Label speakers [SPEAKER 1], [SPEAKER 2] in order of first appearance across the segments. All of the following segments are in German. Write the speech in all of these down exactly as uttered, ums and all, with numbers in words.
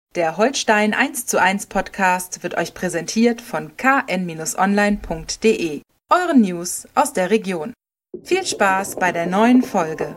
[SPEAKER 1] Der Holstein eins zu eins Podcast wird euch präsentiert von k n online punkt d e, euren News aus der Region. Viel Spaß bei der neuen Folge.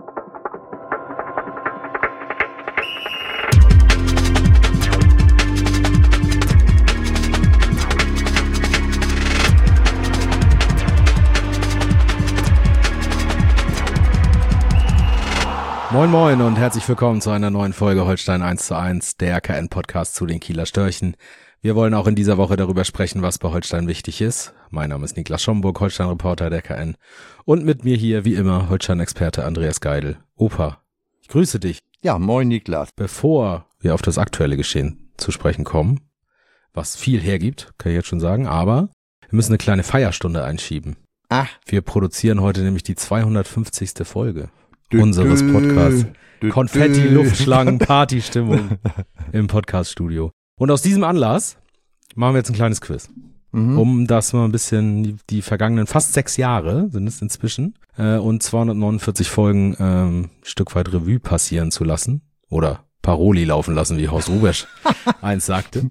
[SPEAKER 2] Moin Moin und herzlich willkommen zu einer neuen Folge Holstein eins zu eins, der K N-Podcast zu den Kieler Störchen. Wir wollen auch in dieser Woche darüber sprechen, was bei Holstein wichtig ist. Mein Name ist Niklas Schomburg, Holstein-Reporter der K N. Und mit mir hier, wie immer, Holstein-Experte Andreas Geidel. Opa, ich grüße dich.
[SPEAKER 3] Ja, moin Niklas.
[SPEAKER 2] Bevor wir auf das aktuelle Geschehen zu sprechen kommen, was viel hergibt, kann ich jetzt schon sagen, aber wir müssen eine kleine Feierstunde einschieben.
[SPEAKER 3] Ach.
[SPEAKER 2] Wir produzieren heute nämlich die zweihundertfünfzigste Folge unseres Podcasts. Konfetti, Luftschlangen, Partystimmung im Podcaststudio. Und aus diesem Anlass machen wir jetzt ein kleines Quiz, mhm. um das mal ein bisschen die, die vergangenen fast sechs Jahre sind es inzwischen äh, und zweihundertneunundvierzig Folgen ähm, Stück weit Revue passieren zu lassen oder Paroli laufen lassen, wie Horst Rubesch eins sagte.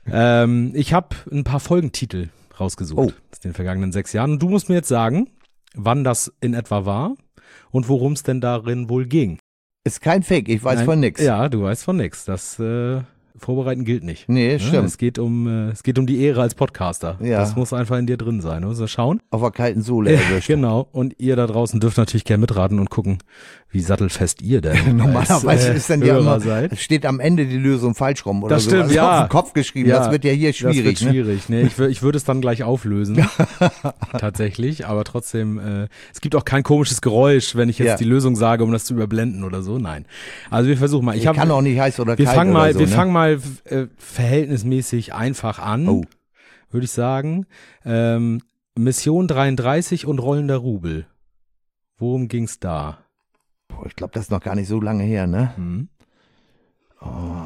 [SPEAKER 2] Ähm, ich habe ein paar Folgentitel rausgesucht oh. aus den vergangenen sechs Jahren und du musst mir jetzt sagen, wann das in etwa war und worum es denn darin wohl ging.
[SPEAKER 3] Ist kein Fake, ich weiß
[SPEAKER 2] Nein,
[SPEAKER 3] von nix.
[SPEAKER 2] Ja, du weißt von nix. Das äh, Vorbereiten gilt nicht.
[SPEAKER 3] Nee,
[SPEAKER 2] ja,
[SPEAKER 3] stimmt.
[SPEAKER 2] Es geht um äh, es geht um die Ehre als Podcaster.
[SPEAKER 3] Ja.
[SPEAKER 2] Das muss einfach in dir drin sein. Also schauen.
[SPEAKER 3] Auf der kalten Sohle erwischt.
[SPEAKER 2] Genau. Und ihr da draußen dürft natürlich gerne mitraten und gucken, wie sattelfest ihr denn
[SPEAKER 3] Normalerweise
[SPEAKER 2] als, äh,
[SPEAKER 3] ist dann ja immer,
[SPEAKER 2] seid.
[SPEAKER 3] steht am Ende die Lösung falsch rum oder
[SPEAKER 2] das
[SPEAKER 3] so.
[SPEAKER 2] stimmt,
[SPEAKER 3] Also
[SPEAKER 2] ja.
[SPEAKER 3] auf den Kopf geschrieben,
[SPEAKER 2] ja,
[SPEAKER 3] das wird ja hier schwierig.
[SPEAKER 2] Das wird schwierig. Ne? Nee, ich, ich würde es dann gleich auflösen. Tatsächlich, aber trotzdem, äh, es gibt auch kein komisches Geräusch, wenn ich jetzt
[SPEAKER 3] ja.
[SPEAKER 2] die Lösung sage, um das zu überblenden oder so. Nein. Also wir versuchen mal. Ich,
[SPEAKER 3] ich
[SPEAKER 2] hab,
[SPEAKER 3] kann auch nicht heiß oder
[SPEAKER 2] wir
[SPEAKER 3] kalt
[SPEAKER 2] fangen
[SPEAKER 3] oder
[SPEAKER 2] mal,
[SPEAKER 3] so.
[SPEAKER 2] Wir
[SPEAKER 3] ne?
[SPEAKER 2] fangen mal äh, verhältnismäßig einfach an,
[SPEAKER 3] oh.
[SPEAKER 2] würde ich sagen. Ähm, Mission dreiunddreißig und rollender Rubel. Worum ging's da?
[SPEAKER 3] Boah, ich glaube, das ist noch gar nicht so lange her, ne?
[SPEAKER 2] Hm.
[SPEAKER 3] Oh.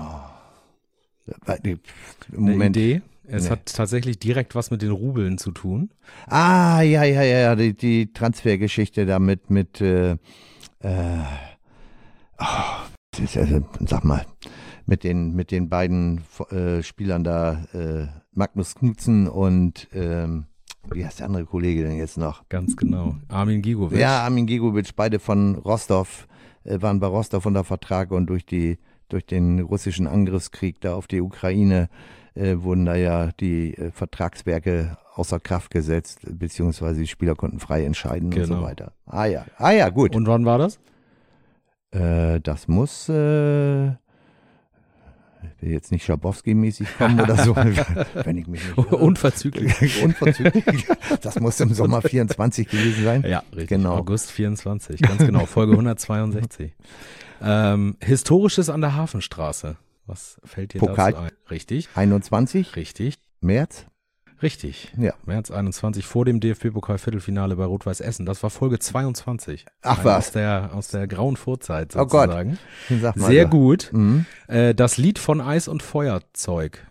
[SPEAKER 3] Im
[SPEAKER 2] Eine
[SPEAKER 3] Moment.
[SPEAKER 2] Idee? Es
[SPEAKER 3] Nee.
[SPEAKER 2] hat tatsächlich direkt was mit den Rubeln zu tun.
[SPEAKER 3] Ah, ja, ja, ja, ja, die, die Transfergeschichte da mit, mit, äh, äh, oh, das ist also, sag mal, mit den, mit den beiden äh, Spielern da, äh, Magnus Knudsen und, ähm, wie heißt der andere Kollege denn jetzt noch?
[SPEAKER 2] Ganz genau. Armin Gigovic.
[SPEAKER 3] Ja, Armin Gigovic, beide von Rostov, äh, waren bei Rostov unter Vertrag und durch die, durch den russischen Angriffskrieg da auf die Ukraine äh, wurden da ja die äh, Vertragswerke außer Kraft gesetzt, beziehungsweise die Spieler konnten frei entscheiden
[SPEAKER 2] Genau.
[SPEAKER 3] und so weiter. Ah ja, ah ja, gut.
[SPEAKER 2] Und wann war das?
[SPEAKER 3] Äh, das muss, äh, ich will jetzt nicht Schabowski-mäßig kommen oder so, wenn ich mich nicht irre.
[SPEAKER 2] Unverzüglich.
[SPEAKER 3] Unverzüglich. Das muss im Sommer vierundzwanzig gewesen sein.
[SPEAKER 2] Ja, richtig.
[SPEAKER 3] Genau.
[SPEAKER 2] August vierundzwanzig, ganz genau. Folge hundertzweiundsechzig. ähm, Historisches an der Hafenstraße. Was fällt dir
[SPEAKER 3] Pokal.
[SPEAKER 2] dazu ein? Richtig.
[SPEAKER 3] einundzwanzig
[SPEAKER 2] Richtig.
[SPEAKER 3] März?
[SPEAKER 2] Richtig.
[SPEAKER 3] Ja.
[SPEAKER 2] März einundzwanzig vor dem D F B-Pokal-Viertelfinale bei Rot-Weiß Essen. Das war Folge zweiundzwanzig.
[SPEAKER 3] Ach
[SPEAKER 2] Eine
[SPEAKER 3] was.
[SPEAKER 2] Aus der, aus der grauen Vorzeit
[SPEAKER 3] Oh Gott.
[SPEAKER 2] sozusagen.
[SPEAKER 3] Sag mal
[SPEAKER 2] Sehr
[SPEAKER 3] so.
[SPEAKER 2] gut.
[SPEAKER 3] Mhm.
[SPEAKER 2] Äh, das Lied von Eis und Feuerzeug.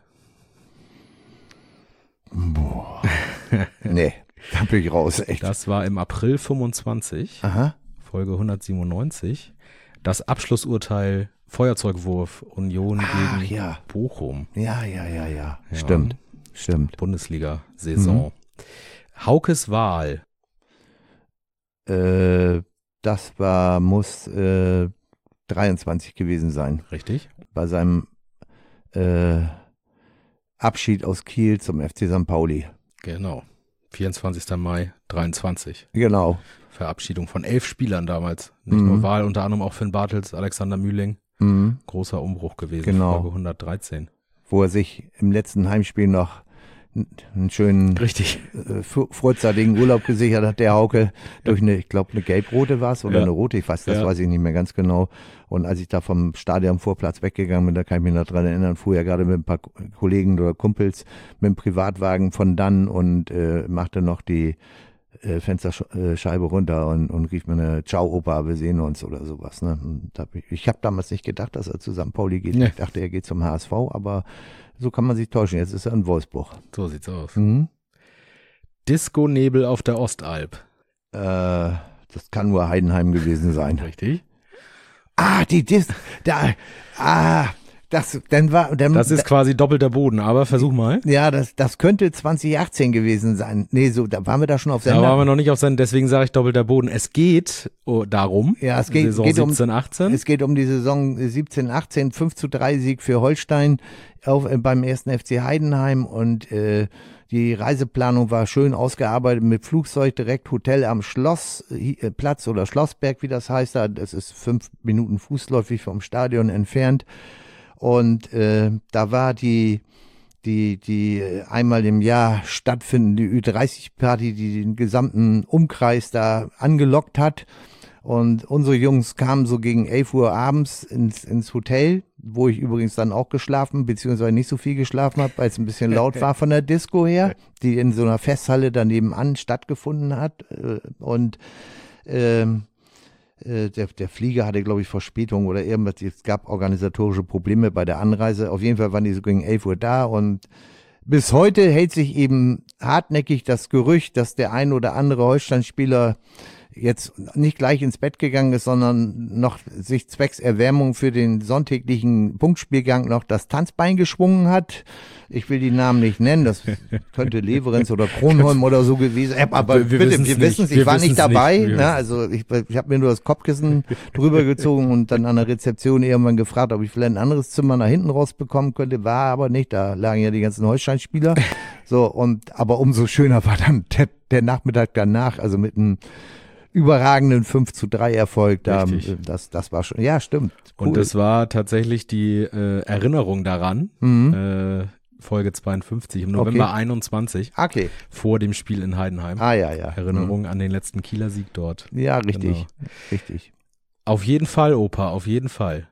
[SPEAKER 3] Boah. Nee, da bin ich raus, echt.
[SPEAKER 2] Das war im April fünfundzwanzig.
[SPEAKER 3] Aha.
[SPEAKER 2] Folge hundertsiebenundneunzig. Das Abschlussurteil Feuerzeugwurf Union
[SPEAKER 3] Ach,
[SPEAKER 2] gegen
[SPEAKER 3] ja.
[SPEAKER 2] Bochum.
[SPEAKER 3] Ja, ja, ja, ja.
[SPEAKER 2] Ja.
[SPEAKER 3] Stimmt. Stimmt.
[SPEAKER 2] Bundesliga-Saison. Mhm. Haukes Wahl.
[SPEAKER 3] Äh, das war, muss äh, dreiundzwanzig gewesen sein.
[SPEAKER 2] Richtig?
[SPEAKER 3] Bei seinem äh, Abschied aus Kiel zum F C Sankt Pauli.
[SPEAKER 2] Genau. vierundzwanzigster Mai dreiundzwanzig.
[SPEAKER 3] Genau.
[SPEAKER 2] Verabschiedung von elf Spielern damals. Nicht
[SPEAKER 3] Mhm.
[SPEAKER 2] nur Wahl, unter anderem auch Finn Bartels, Alexander Mühling.
[SPEAKER 3] Mhm.
[SPEAKER 2] Großer Umbruch gewesen.
[SPEAKER 3] Genau.
[SPEAKER 2] Folge hundertdreizehn.
[SPEAKER 3] Wo er sich im letzten Heimspiel noch einen schönen
[SPEAKER 2] Richtig.
[SPEAKER 3] äh, freudseligen Urlaub gesichert hat, der Hauke, durch eine, ich glaube, eine gelb-rote war es oder
[SPEAKER 2] Ja.
[SPEAKER 3] eine rote, ich weiß, das
[SPEAKER 2] Ja.
[SPEAKER 3] weiß ich nicht mehr ganz genau. Und als ich da vom Stadionvorplatz weggegangen bin, da kann ich mich noch dran erinnern, fuhr er gerade mit ein paar Kollegen oder Kumpels mit dem Privatwagen von dann und äh, machte noch die äh, Fensterscheibe runter und, und rief mir eine Ciao Opa, wir sehen uns oder sowas. Ne? Und hab ich ich habe damals nicht gedacht, dass er zu Sankt Pauli geht.
[SPEAKER 2] Nee.
[SPEAKER 3] Ich dachte, er geht zum H S V, aber so kann man sich täuschen. Jetzt ist er in Wolfsburg.
[SPEAKER 2] So sieht's aus.
[SPEAKER 3] Mhm.
[SPEAKER 2] Disco-Nebel auf der Ostalb.
[SPEAKER 3] Äh, das kann nur Heidenheim gewesen sein.
[SPEAKER 2] Richtig?
[SPEAKER 3] Ah, die Dis, da, ah, Das, dann war, dann,
[SPEAKER 2] das ist quasi doppelter Boden, aber versuch mal.
[SPEAKER 3] Ja, das, das könnte zwanzig achtzehn gewesen sein. Nee, so, da waren wir da schon auf Sender.
[SPEAKER 2] Da waren wir noch nicht auf Sender, deswegen sage ich doppelter Boden. Es geht oh, darum,
[SPEAKER 3] ja, es geht,
[SPEAKER 2] Saison
[SPEAKER 3] geht um,
[SPEAKER 2] siebzehn achtzehn.
[SPEAKER 3] Es geht um die Saison siebzehn achtzehn, fünf zu drei Sieg für Holstein auf, äh, beim ersten F C Heidenheim und äh, die Reiseplanung war schön ausgearbeitet mit Flugzeug, direkt Hotel am Schlossplatz oder Schlossberg, wie das heißt. Das ist fünf Minuten fußläufig vom Stadion entfernt. Und äh, da war die, die, die einmal im Jahr stattfindende Ü dreißig Party, die den gesamten Umkreis da angelockt hat. Und unsere Jungs kamen so gegen elf Uhr abends ins, ins Hotel, wo ich übrigens dann auch geschlafen, beziehungsweise nicht so viel geschlafen habe, weil es ein bisschen laut war von der Disco her, die in so einer Festhalle daneben an stattgefunden hat. Und ähm, Der, der Flieger hatte, glaube ich, Verspätung oder irgendwas. Es gab organisatorische Probleme bei der Anreise. Auf jeden Fall waren die so gegen elf Uhr da und bis heute hält sich eben hartnäckig das Gerücht, dass der ein oder andere Holstein-Spieler jetzt nicht gleich ins Bett gegangen ist, sondern noch sich zwecks Erwärmung für den sonntäglichen Punktspielgang noch das Tanzbein geschwungen hat. Ich will die Namen nicht nennen, das könnte Leverenz oder Kronholm oder so gewesen sein. Aber
[SPEAKER 2] wir, wir
[SPEAKER 3] bitte, wir wissen es, ich
[SPEAKER 2] wir
[SPEAKER 3] war nicht dabei.
[SPEAKER 2] Nicht.
[SPEAKER 3] Ne? Also ich, ich habe mir nur das Kopfkissen drüber gezogen und dann an der Rezeption irgendwann gefragt, ob ich vielleicht ein anderes Zimmer nach hinten rausbekommen könnte, war aber nicht. Da lagen ja die ganzen Holstein-Spieler. So, und aber umso schöner war dann der, der Nachmittag danach, also mit einem überragenden fünf zu drei Erfolg da.
[SPEAKER 2] Richtig.
[SPEAKER 3] Das, das war schon, ja, stimmt.
[SPEAKER 2] Cool. Und das war tatsächlich die äh, Erinnerung daran,
[SPEAKER 3] Mhm.
[SPEAKER 2] äh, Folge zweiundfünfzig im November
[SPEAKER 3] Okay.
[SPEAKER 2] einundzwanzig,
[SPEAKER 3] Okay.
[SPEAKER 2] vor dem Spiel in Heidenheim.
[SPEAKER 3] Ah, ja, ja.
[SPEAKER 2] Erinnerung
[SPEAKER 3] Mhm.
[SPEAKER 2] an den letzten Kieler Sieg dort.
[SPEAKER 3] Ja, richtig.
[SPEAKER 2] Genau.
[SPEAKER 3] Richtig.
[SPEAKER 2] Auf jeden Fall, Opa, auf jeden Fall.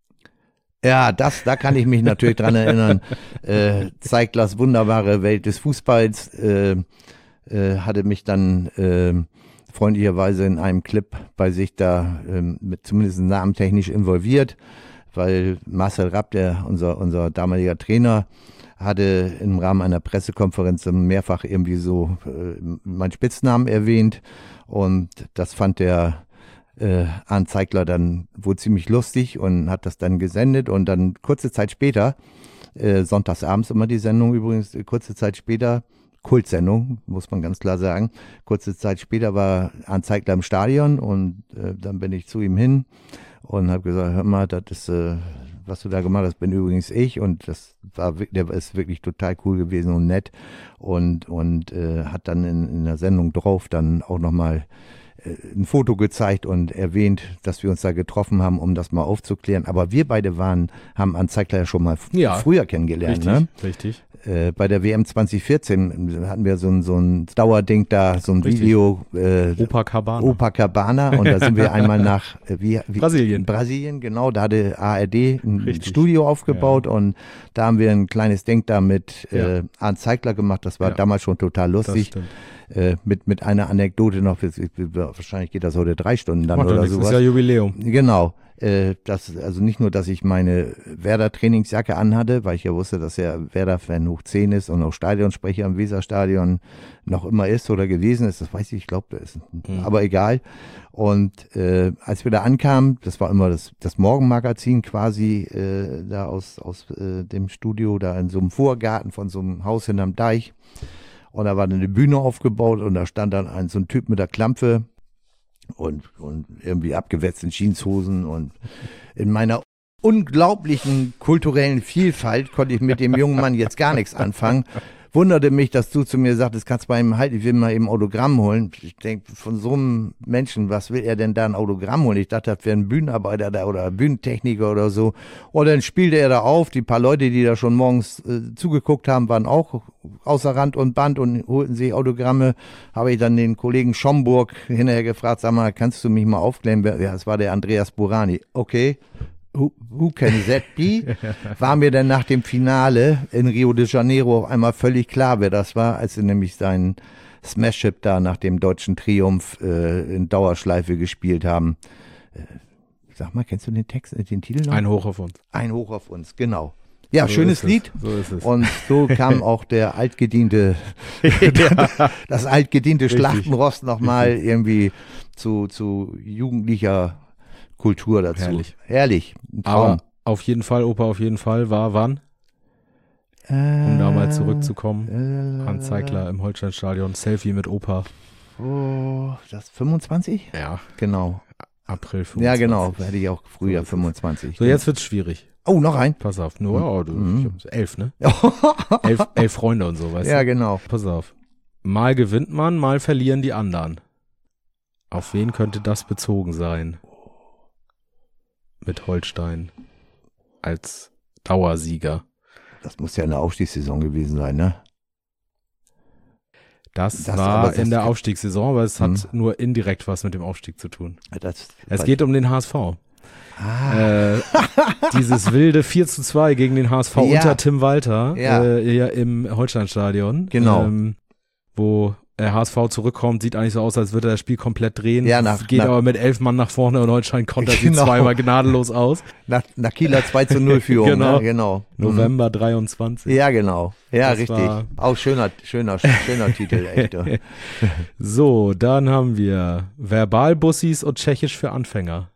[SPEAKER 3] Ja, das, da kann ich mich natürlich dran erinnern. Äh, Zeiglers wunderbare Welt des Fußballs äh, äh, hatte mich dann äh, freundlicherweise in einem Clip bei sich da äh, mit zumindest namentechnisch involviert, weil Marcel Rapp, der unser unser damaliger Trainer, hatte im Rahmen einer Pressekonferenz mehrfach irgendwie so äh, meinen Spitznamen erwähnt und das fand der äh, Arndt Zeigler dann wohl ziemlich lustig und hat das dann gesendet und dann kurze Zeit später, äh, sonntagsabends immer die Sendung übrigens, kurze Zeit später, Kultsendung, muss man ganz klar sagen, kurze Zeit später war Arndt Zeigler im Stadion und äh, dann bin ich zu ihm hin und habe gesagt, hör mal, das ist, äh, was du da gemacht hast, bin übrigens ich und das war, der ist wirklich total cool gewesen und nett und, und äh, hat dann in, in der Sendung drauf dann auch nochmal ein Foto gezeigt und erwähnt, dass wir uns da getroffen haben, um das mal aufzuklären. Aber wir beide waren, haben Arndt Zeigler ja schon mal f-
[SPEAKER 2] Ja,
[SPEAKER 3] früher kennengelernt.
[SPEAKER 2] Richtig,
[SPEAKER 3] Ne?
[SPEAKER 2] richtig.
[SPEAKER 3] Äh, bei der W M zwanzig vierzehn hatten wir so ein, so ein Dauerding da, so ein
[SPEAKER 2] Richtig.
[SPEAKER 3] Video. Äh,
[SPEAKER 2] Copacabana.
[SPEAKER 3] Copacabana und da sind wir einmal nach äh, wie, wie,
[SPEAKER 2] Brasilien.
[SPEAKER 3] Brasilien, genau, da hatte A R D ein
[SPEAKER 2] Richtig.
[SPEAKER 3] Studio aufgebaut
[SPEAKER 2] Ja.
[SPEAKER 3] und da haben wir ein kleines Ding da mit äh,
[SPEAKER 2] Ja.
[SPEAKER 3] Arndt Zeigler gemacht. Das war
[SPEAKER 2] Ja.
[SPEAKER 3] damals schon total
[SPEAKER 2] Das
[SPEAKER 3] lustig.
[SPEAKER 2] stimmt.
[SPEAKER 3] Äh, mit, mit einer Anekdote noch, wahrscheinlich geht das heute drei Stunden dann
[SPEAKER 2] Macht doch
[SPEAKER 3] oder
[SPEAKER 2] nichts,
[SPEAKER 3] sowas.
[SPEAKER 2] ist ja Jubiläum.
[SPEAKER 3] Genau. Äh, das, also nicht nur, dass ich meine Werder-Trainingsjacke anhatte, weil ich ja wusste, dass er Werder-Fan hoch zehn ist und auch Stadionsprecher im Weserstadion noch immer ist oder gewesen ist, das weiß ich, ich glaube, das ist,
[SPEAKER 2] Mhm.
[SPEAKER 3] aber egal. Und äh, als wir da ankamen, das war immer das, das Morgenmagazin quasi äh, da aus, aus äh, dem Studio, da in so einem Vorgarten von so einem Haus hinterm Deich. Und da war dann eine Bühne aufgebaut und da stand dann ein so ein Typ mit der Klampfe und, und irgendwie abgewetzten Jeanshosen und in meiner unglaublichen kulturellen Vielfalt konnte ich mit dem jungen Mann jetzt gar nichts anfangen. Wunderte mich, dass du zu mir sagtest, kannst bei ihm halt, ich will mal eben Autogramm holen. Ich denke, von so einem Menschen, was will er denn da ein Autogramm holen? Ich dachte, das wäre ein Bühnenarbeiter da oder Bühnentechniker oder so. Und dann spielte er da auf. Die paar Leute, die da schon morgens äh, zugeguckt haben, waren auch außer Rand und Band und holten sich Autogramme. Habe ich dann den Kollegen Schomburg hinterher gefragt, sag mal, kannst du mich mal aufklären? Ja, das war der Andreas Burani. Okay. Who, who can that be? War mir dann nach dem Finale in Rio de Janeiro auf einmal völlig klar, wer das war, als sie nämlich seinen Smash-Hit da nach dem deutschen Triumph äh, in Dauerschleife gespielt haben. Äh, sag mal, kennst du den Text, den Titel noch?
[SPEAKER 2] Ein Hoch auf uns.
[SPEAKER 3] Ein Hoch auf uns, genau. Ja,
[SPEAKER 2] So
[SPEAKER 3] schönes
[SPEAKER 2] ist es.
[SPEAKER 3] Lied.
[SPEAKER 2] So ist es.
[SPEAKER 3] Und so kam auch der altgediente, das altgediente
[SPEAKER 2] Richtig.
[SPEAKER 3] Schlachtenrost nochmal irgendwie zu, zu jugendlicher Kultur dazu.
[SPEAKER 2] Herrlich.
[SPEAKER 3] Herrlich. Ein Traum.
[SPEAKER 2] Aber auf jeden Fall, Opa auf jeden Fall, war wann?
[SPEAKER 3] Äh,
[SPEAKER 2] Um da mal zurückzukommen. Hans Zeigler im Holsteinstadion, Selfie mit Opa.
[SPEAKER 3] Oh, das fünfundzwanzig?
[SPEAKER 2] Ja,
[SPEAKER 3] genau.
[SPEAKER 2] April fünfundzwanzig.
[SPEAKER 3] Ja, genau, hätte ich auch früher
[SPEAKER 2] So,
[SPEAKER 3] fünfundzwanzig.
[SPEAKER 2] So, jetzt wird's schwierig.
[SPEAKER 3] Oh, noch ein?
[SPEAKER 2] Pass auf, nur, oh, du,
[SPEAKER 3] Mhm.
[SPEAKER 2] ich hab elf, ne? elf, elf Freunde und so, weißt
[SPEAKER 3] Ja,
[SPEAKER 2] du?
[SPEAKER 3] genau.
[SPEAKER 2] Pass auf. Mal gewinnt man, mal verlieren die anderen. Auf wen könnte das bezogen sein? Mit Holstein als Dauersieger.
[SPEAKER 3] Das muss ja eine Aufstiegssaison gewesen sein, ne?
[SPEAKER 2] Das,
[SPEAKER 3] Das-
[SPEAKER 2] war
[SPEAKER 3] aber das-
[SPEAKER 2] in der Aufstiegssaison, aber es hat
[SPEAKER 3] Hm.
[SPEAKER 2] nur indirekt was mit dem Aufstieg zu tun.
[SPEAKER 3] Das,
[SPEAKER 2] Es geht um den H S V.
[SPEAKER 3] Ah,
[SPEAKER 2] Äh, dieses wilde vier zu zwei gegen den H S V
[SPEAKER 3] Ja.
[SPEAKER 2] unter Tim Walter
[SPEAKER 3] Ja.
[SPEAKER 2] äh, ja, im Holsteinstadion.
[SPEAKER 3] Genau.
[SPEAKER 2] Ähm, wo der H S V zurückkommt, sieht eigentlich so aus, als würde er das Spiel komplett drehen.
[SPEAKER 3] Ja, nach-
[SPEAKER 2] geht
[SPEAKER 3] nach-
[SPEAKER 2] aber mit elf Mann nach vorne und Holstein kontert sie
[SPEAKER 3] Genau.
[SPEAKER 2] zweimal gnadenlos aus.
[SPEAKER 3] nach, nach Kieler zwei zu null Führung.
[SPEAKER 2] Genau.
[SPEAKER 3] Ne? Genau. Mhm.
[SPEAKER 2] November dreiundzwanzig.
[SPEAKER 3] Ja, genau. Ja,
[SPEAKER 2] Das
[SPEAKER 3] richtig.
[SPEAKER 2] war-
[SPEAKER 3] Auch schöner, schöner, schöner Titel, echt. ja.
[SPEAKER 2] So, dann haben wir Verbalbussis und Tschechisch für Anfänger.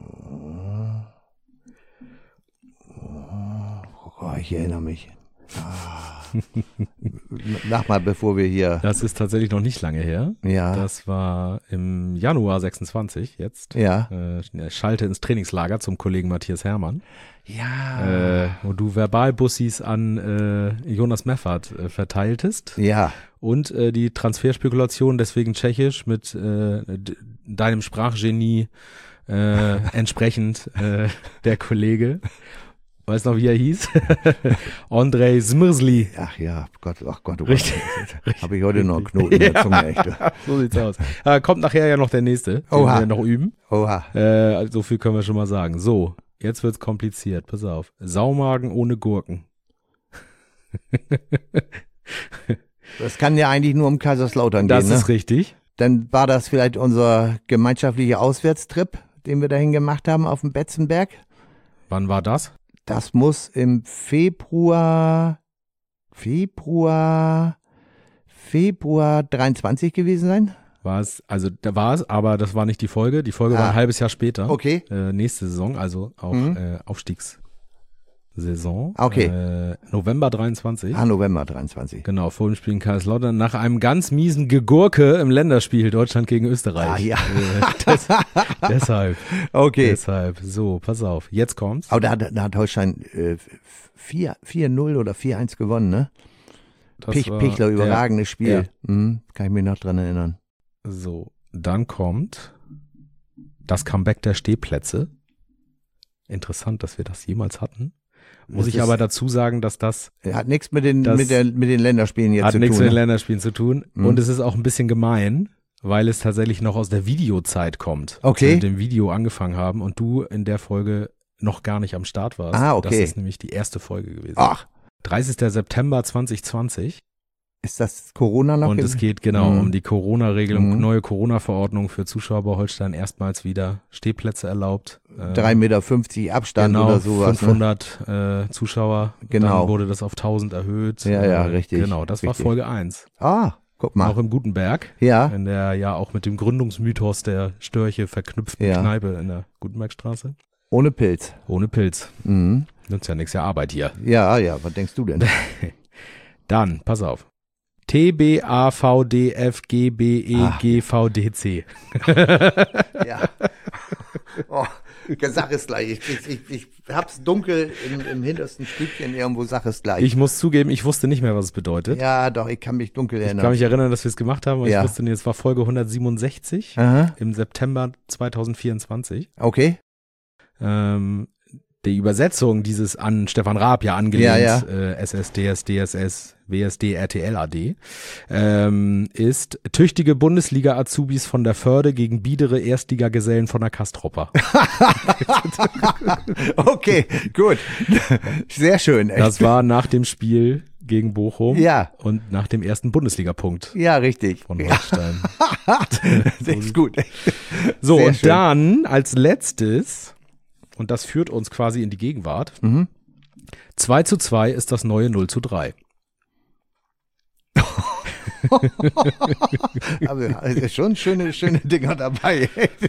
[SPEAKER 3] Oh, ich erinnere mich. Ah. Mach mal, bevor wir hier.
[SPEAKER 2] Das ist tatsächlich noch nicht lange her.
[SPEAKER 3] Ja.
[SPEAKER 2] Das war im Januar sechsundzwanzig jetzt.
[SPEAKER 3] Ja.
[SPEAKER 2] Äh, Schalte ins Trainingslager zum Kollegen Matthias Hermann,
[SPEAKER 3] Ja.
[SPEAKER 2] äh, wo du Verbalbussis an äh, Jonas Meffert äh, verteiltest
[SPEAKER 3] Ja.
[SPEAKER 2] und äh, die Transferspekulation deswegen tschechisch mit äh, d- deinem Sprachgenie äh, entsprechend äh, der Kollege, weißt noch, wie er hieß? Andrej Smrzli.
[SPEAKER 3] Ach ja, Gott, ach Gott, oh
[SPEAKER 2] Richtig.
[SPEAKER 3] Gott. Habe ich heute noch einen Knoten in der Zunge, echt.
[SPEAKER 2] So sieht's aus. Äh, kommt nachher ja noch der nächste, den
[SPEAKER 3] Oha.
[SPEAKER 2] wir noch üben.
[SPEAKER 3] Oha.
[SPEAKER 2] Äh, so viel können wir schon mal sagen. So, jetzt wird's kompliziert. Pass auf. Saumagen ohne Gurken.
[SPEAKER 3] Das kann ja eigentlich nur um Kaiserslautern
[SPEAKER 2] Das
[SPEAKER 3] gehen,
[SPEAKER 2] ist
[SPEAKER 3] ne?
[SPEAKER 2] richtig.
[SPEAKER 3] Dann war das vielleicht unser gemeinschaftlicher Auswärtstrip, den wir dahin gemacht haben auf dem Betzenberg.
[SPEAKER 2] Wann war das?
[SPEAKER 3] Das muss im Februar, Februar, Februar dreiundzwanzig gewesen sein.
[SPEAKER 2] War es, also da war es, aber das war nicht die Folge. Die Folge war
[SPEAKER 3] Ah.
[SPEAKER 2] ein halbes Jahr später.
[SPEAKER 3] Okay.
[SPEAKER 2] Äh, nächste Saison, also auch
[SPEAKER 3] Mhm.
[SPEAKER 2] äh, Aufstiegssaison.
[SPEAKER 3] Okay.
[SPEAKER 2] Äh, November dreiundzwanzig.
[SPEAKER 3] Ah, November dreiundzwanzig.
[SPEAKER 2] Genau, vor dem Spiel in Kaiserslautern. Nach einem ganz miesen Gegurke im Länderspiel Deutschland gegen Österreich.
[SPEAKER 3] Ah, ja.
[SPEAKER 2] Äh, des, deshalb.
[SPEAKER 3] Okay.
[SPEAKER 2] Deshalb. So, pass auf. Jetzt kommt's.
[SPEAKER 3] Aber da, hat- da hat Holstein äh, vier null oder vier eins gewonnen, ne?
[SPEAKER 2] Das
[SPEAKER 3] Pich,
[SPEAKER 2] war
[SPEAKER 3] Pichler,
[SPEAKER 2] der-
[SPEAKER 3] überragendes Spiel.
[SPEAKER 2] ja.
[SPEAKER 3] Mhm, kann ich mich noch dran erinnern.
[SPEAKER 2] So, dann kommt das Comeback der Stehplätze. Interessant, dass wir das jemals hatten. Muss
[SPEAKER 3] Das
[SPEAKER 2] ich
[SPEAKER 3] ist-
[SPEAKER 2] aber dazu sagen, dass das
[SPEAKER 3] Hat nichts mit den,
[SPEAKER 2] Das
[SPEAKER 3] mit, der, mit den Länderspielen jetzt
[SPEAKER 2] hat
[SPEAKER 3] zu
[SPEAKER 2] nichts
[SPEAKER 3] tun.
[SPEAKER 2] mit den
[SPEAKER 3] ne?
[SPEAKER 2] Länderspielen zu tun.
[SPEAKER 3] Mhm.
[SPEAKER 2] Und es ist auch ein bisschen gemein, weil es tatsächlich noch aus der Videozeit kommt.
[SPEAKER 3] Okay.
[SPEAKER 2] Als wir mit dem Video angefangen haben und du in der Folge noch gar nicht am Start warst.
[SPEAKER 3] Ah, okay.
[SPEAKER 2] Das ist nämlich die erste Folge gewesen.
[SPEAKER 3] Ach,
[SPEAKER 2] dreißigster September zweitausendzwanzig.
[SPEAKER 3] ist das Corona noch?
[SPEAKER 2] Und
[SPEAKER 3] gewesen?
[SPEAKER 2] es geht genau
[SPEAKER 3] Mhm.
[SPEAKER 2] um die Corona-Regelung,
[SPEAKER 3] Mhm.
[SPEAKER 2] neue Corona-Verordnung für Zuschauer bei Holstein, erstmals wieder Stehplätze erlaubt. Äh,
[SPEAKER 3] drei Meter fünfzig Abstand
[SPEAKER 2] genau,
[SPEAKER 3] oder sowas. Ne?
[SPEAKER 2] fünfhundert äh, Zuschauer.
[SPEAKER 3] Genau.
[SPEAKER 2] Dann wurde das auf tausend erhöht.
[SPEAKER 3] Ja, ja,
[SPEAKER 2] Äh,
[SPEAKER 3] richtig,
[SPEAKER 2] Genau, das war
[SPEAKER 3] richtig.
[SPEAKER 2] Folge eins.
[SPEAKER 3] Ah, guck mal.
[SPEAKER 2] Auch im Gutenberg,
[SPEAKER 3] Ja,
[SPEAKER 2] in der ja auch mit dem Gründungsmythos der Störche verknüpften
[SPEAKER 3] Ja.
[SPEAKER 2] Kneipe in der Gutenbergstraße.
[SPEAKER 3] ohne Pilz.
[SPEAKER 2] Ohne Pilz.
[SPEAKER 3] Mhm.
[SPEAKER 2] Nützt ja nichts, ja Arbeit hier.
[SPEAKER 3] Ja, ja, was denkst du denn?
[SPEAKER 2] Dann, pass auf. T B A V D F G B E
[SPEAKER 3] Ah.
[SPEAKER 2] G V D C.
[SPEAKER 3] Ja. Oh, Sache ist gleich. Ich, ich, ich, ich hab's dunkel im, im hintersten Stückchen irgendwo, Sache ist gleich.
[SPEAKER 2] Ich muss zugeben, ich wusste nicht mehr, was es bedeutet.
[SPEAKER 3] ja, doch, ich kann mich dunkel
[SPEAKER 2] Ich
[SPEAKER 3] erinnern.
[SPEAKER 2] kann mich erinnern, dass wir es gemacht haben, aber
[SPEAKER 3] Ja.
[SPEAKER 2] ich wusste nicht, es war Folge hundertsiebenundsechzig
[SPEAKER 3] Aha,
[SPEAKER 2] im September zweitausendvierundzwanzig.
[SPEAKER 3] okay.
[SPEAKER 2] Ähm, die Übersetzung dieses an Stefan Raab ja angelehnt,
[SPEAKER 3] Ja, ja.
[SPEAKER 2] Äh, S S, D S, D S S, W S D, R T L A D, ähm, ist tüchtige Bundesliga-Azubis von der Förde gegen biedere Erstligagesellen von der Kastropper.
[SPEAKER 3] Okay, gut. Sehr schön. Echt.
[SPEAKER 2] Das war nach dem Spiel gegen Bochum
[SPEAKER 3] Ja.
[SPEAKER 2] und nach dem ersten Bundesligapunkt
[SPEAKER 3] Ja, richtig.
[SPEAKER 2] von
[SPEAKER 3] Ja,
[SPEAKER 2] Holstein.
[SPEAKER 3] das ist gut.
[SPEAKER 2] So,
[SPEAKER 3] Sehr
[SPEAKER 2] und
[SPEAKER 3] schön.
[SPEAKER 2] dann als letztes, und das führt uns quasi in die Gegenwart,
[SPEAKER 3] Mhm.
[SPEAKER 2] zwei zu zwei ist das neue null zu drei.
[SPEAKER 3] Aber es ist schon schöne, schöne Dinger dabei.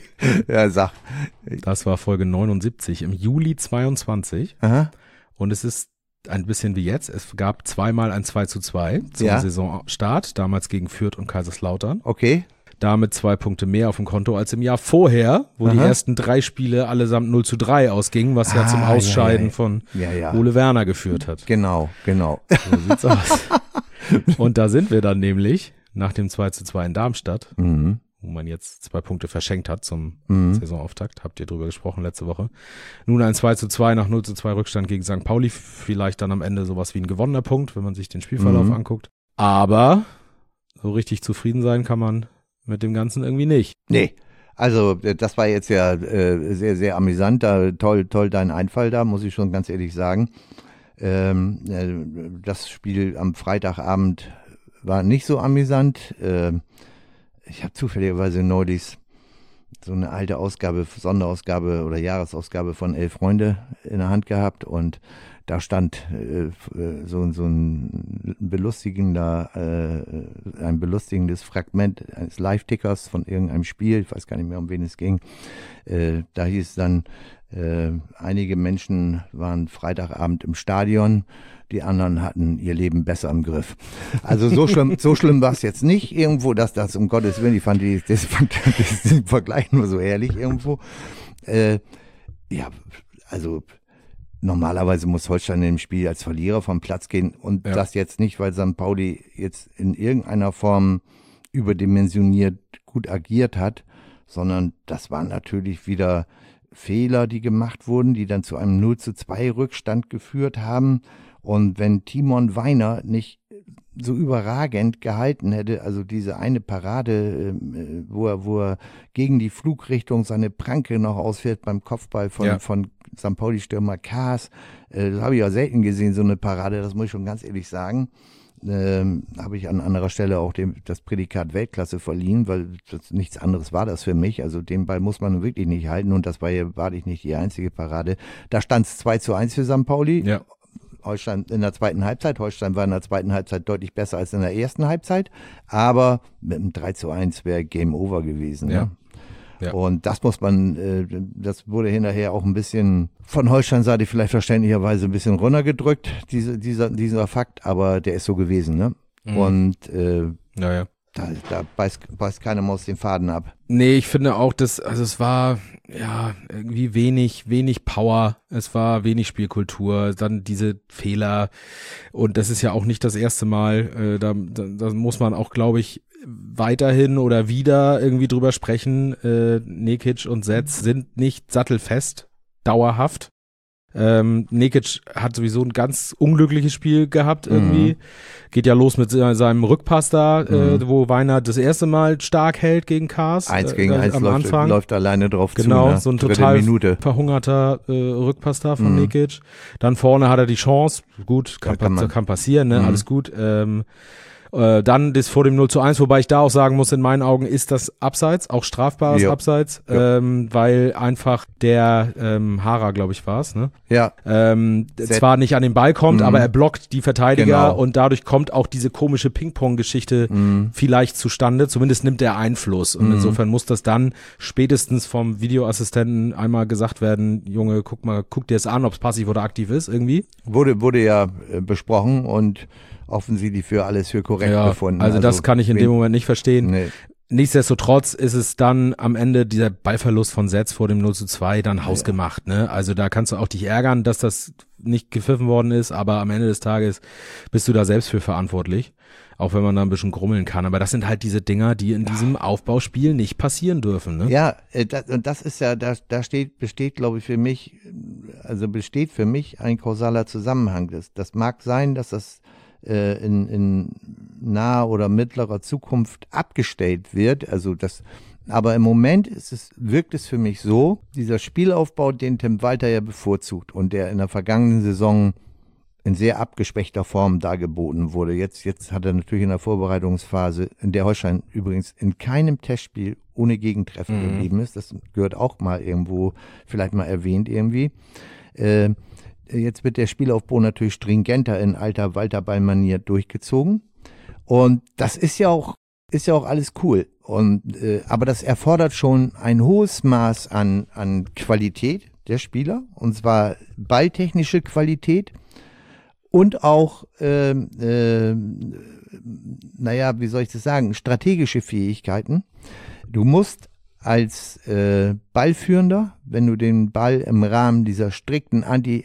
[SPEAKER 3] Ja, sag.
[SPEAKER 2] Das war Folge neunundsiebzig im Juli zweiundzwanzig.
[SPEAKER 3] Aha.
[SPEAKER 2] Und es ist ein bisschen wie jetzt. Es gab zweimal ein zwei zu zwei zum
[SPEAKER 3] Ja.
[SPEAKER 2] Saisonstart, damals gegen Fürth und Kaiserslautern.
[SPEAKER 3] Okay.
[SPEAKER 2] Damit zwei Punkte mehr auf dem Konto als im Jahr vorher, wo
[SPEAKER 3] Aha.
[SPEAKER 2] die ersten drei Spiele allesamt null zu drei ausgingen, was ja
[SPEAKER 3] Ah,
[SPEAKER 2] zum
[SPEAKER 3] ja,
[SPEAKER 2] Ausscheiden
[SPEAKER 3] ja, ja.
[SPEAKER 2] von
[SPEAKER 3] Ja, ja.
[SPEAKER 2] Ole Werner geführt hat.
[SPEAKER 3] Genau, genau.
[SPEAKER 2] So sieht's aus. Und da sind wir dann nämlich nach dem zwei zu zwei in Darmstadt,
[SPEAKER 3] Mhm.
[SPEAKER 2] wo man jetzt zwei Punkte verschenkt hat zum
[SPEAKER 3] Mhm.
[SPEAKER 2] Saisonauftakt. Habt ihr drüber gesprochen letzte Woche. Nun ein zwei zu zwei nach null zu zwei Rückstand gegen Sankt Pauli. Vielleicht dann am Ende sowas wie ein gewonnener Punkt, wenn man sich den Spielverlauf
[SPEAKER 3] Mhm.
[SPEAKER 2] anguckt. Aber so richtig zufrieden sein kann man mit dem Ganzen irgendwie nicht.
[SPEAKER 3] Nee, also äh, das war jetzt ja äh, sehr, sehr amüsant. Da, toll, toll dein Einfall da, muss ich schon ganz ehrlich sagen. Ähm, äh, das Spiel am Freitagabend war nicht so amüsant. Ähm, ich habe zufälligerweise neulich so eine alte Ausgabe, Sonderausgabe oder Jahresausgabe von Elf Freunde in der Hand gehabt und da stand äh, so, so ein belustigender, äh, ein belustigendes Fragment eines Live-Tickers von irgendeinem Spiel, ich weiß gar nicht mehr, um wen es ging. Äh, da hieß es dann, äh, einige Menschen waren Freitagabend im Stadion, die anderen hatten ihr Leben besser im Griff. Also so schlimm, so schlimm war es jetzt nicht irgendwo, dass das um Gottes Willen, ich fand die, das, fand, das, den Vergleich nur so ehrlich irgendwo. Äh, ja, also normalerweise muss Holstein im Spiel als Verlierer vom Platz gehen und
[SPEAKER 2] Ja.
[SPEAKER 3] das jetzt nicht, weil Sankt Pauli jetzt in irgendeiner Form überdimensioniert gut agiert hat, sondern das waren natürlich wieder Fehler, die gemacht wurden, die dann zu einem null zu zwei Rückstand geführt haben. Und wenn Timon Weiner nicht so überragend gehalten hätte, also diese eine Parade, äh, wo er, wo er gegen die Flugrichtung seine Pranke noch ausfährt beim Kopfball von,
[SPEAKER 2] Ja.
[SPEAKER 3] von Sankt Pauli-Stürmer Kaas, äh, das habe ich ja selten gesehen, so eine Parade, das muss ich schon ganz ehrlich sagen. Ähm, habe ich an anderer Stelle auch dem, das Prädikat Weltklasse verliehen, weil das, nichts anderes war das für mich. Also den Ball muss man wirklich nicht halten und das war ja wahrlich nicht die einzige Parade. Da stand es zwei zu eins für Sankt Pauli.
[SPEAKER 2] Ja.
[SPEAKER 3] Holstein in der zweiten Halbzeit. Holstein war in der zweiten Halbzeit deutlich besser als in der ersten Halbzeit. Aber mit einem drei zu eins wäre Game Over gewesen.
[SPEAKER 2] Ja.
[SPEAKER 3] Ne?
[SPEAKER 2] Ja.
[SPEAKER 3] Und das muss man, äh, das wurde hinterher auch ein bisschen von Holstein-Seite vielleicht verständlicherweise ein bisschen runtergedrückt, diese, dieser, dieser Fakt, aber der ist so gewesen. Ne?
[SPEAKER 2] Mhm.
[SPEAKER 3] Und äh,
[SPEAKER 2] Naja.
[SPEAKER 3] da, da beißt, beißt keine Maus den Faden ab.
[SPEAKER 2] Nee, ich finde auch, dass, also es war ja irgendwie wenig, wenig Power, es war wenig Spielkultur, dann diese Fehler und das ist ja auch nicht das erste Mal, äh, da, da, da muss man auch, glaube ich, weiterhin oder wieder irgendwie drüber sprechen. Äh, Nekic und Setz sind nicht sattelfest, dauerhaft. Ähm, Nekic hat sowieso ein ganz unglückliches Spiel gehabt irgendwie. Mhm. Geht ja los mit seinem Rückpass da, mhm. äh, wo Weiner das erste Mal stark hält gegen Kaas.
[SPEAKER 3] Eins gegen
[SPEAKER 2] äh,
[SPEAKER 3] eins
[SPEAKER 2] am
[SPEAKER 3] läuft,
[SPEAKER 2] Anfang.
[SPEAKER 3] läuft alleine drauf
[SPEAKER 2] genau,
[SPEAKER 3] zu. Ne?
[SPEAKER 2] So ein
[SPEAKER 3] Dritte
[SPEAKER 2] total
[SPEAKER 3] Minute.
[SPEAKER 2] verhungerter äh, Rückpass da von
[SPEAKER 3] Mhm.
[SPEAKER 2] Nekic. Dann vorne hat er die Chance. Gut, kann,
[SPEAKER 3] kann,
[SPEAKER 2] kann, kann passieren, ne?
[SPEAKER 3] Mhm.
[SPEAKER 2] Alles gut. Ähm, Äh, dann das vor dem null zu eins, wobei ich da auch sagen muss, in meinen Augen ist das Abseits, auch strafbares
[SPEAKER 3] ja.
[SPEAKER 2] Abseits,
[SPEAKER 3] ja.
[SPEAKER 2] ähm, weil einfach der ähm, Hara, glaube ich, war es, ne?
[SPEAKER 3] Ja.
[SPEAKER 2] Ähm, zwar nicht an den Ball kommt, mhm. aber er blockt die Verteidiger
[SPEAKER 3] genau.
[SPEAKER 2] und dadurch kommt auch diese komische Ping-Pong-Geschichte mhm. vielleicht zustande, zumindest nimmt er Einfluss und mhm. insofern muss das dann spätestens vom Videoassistenten einmal gesagt werden, Junge, guck mal, guck dir es an, ob es passiv oder aktiv ist irgendwie.
[SPEAKER 3] Wurde, wurde ja äh, besprochen und offensichtlich für alles für korrekt
[SPEAKER 2] ja,
[SPEAKER 3] befunden.
[SPEAKER 2] Also, also das kann ich in dem Moment nicht verstehen.
[SPEAKER 3] Nee.
[SPEAKER 2] Nichtsdestotrotz ist es dann am Ende dieser Ballverlust von Setz vor dem null zu zwei dann hausgemacht. Ne? Also da kannst du auch dich ärgern, dass das nicht gepfiffen worden ist, aber am Ende des Tages bist du da selbst für verantwortlich, auch wenn man da ein bisschen grummeln kann. Aber das sind halt diese Dinger, die in diesem Aufbauspiel nicht passieren dürfen. Ne?
[SPEAKER 3] Ja, das, und das ist ja, da, da steht, besteht, glaube ich, für mich, also besteht für mich ein kausaler Zusammenhang. Das, das mag sein, dass das In, in naher oder mittlerer Zukunft abgestellt wird. Also das, aber im Moment ist es, wirkt es für mich so, dieser Spielaufbau, den Tim Walter ja bevorzugt und der in der vergangenen Saison in sehr abgeschwächter Form dargeboten wurde. Jetzt, jetzt hat er natürlich in der Vorbereitungsphase, in der Holstein übrigens in keinem Testspiel ohne Gegentreffer mhm. geblieben ist. Das gehört auch mal irgendwo, vielleicht mal erwähnt irgendwie. Äh, Jetzt wird der Spielaufbau natürlich stringenter in alter Walterball-Manier durchgezogen. Und das ist ja auch, ist ja auch alles cool. Und, äh, aber das erfordert schon ein hohes Maß an, an Qualität der Spieler, und zwar balltechnische Qualität und auch, äh, äh, naja, wie soll ich das sagen, strategische Fähigkeiten. Du musst als äh, Ballführender, wenn du den Ball im Rahmen dieser strikten Anti,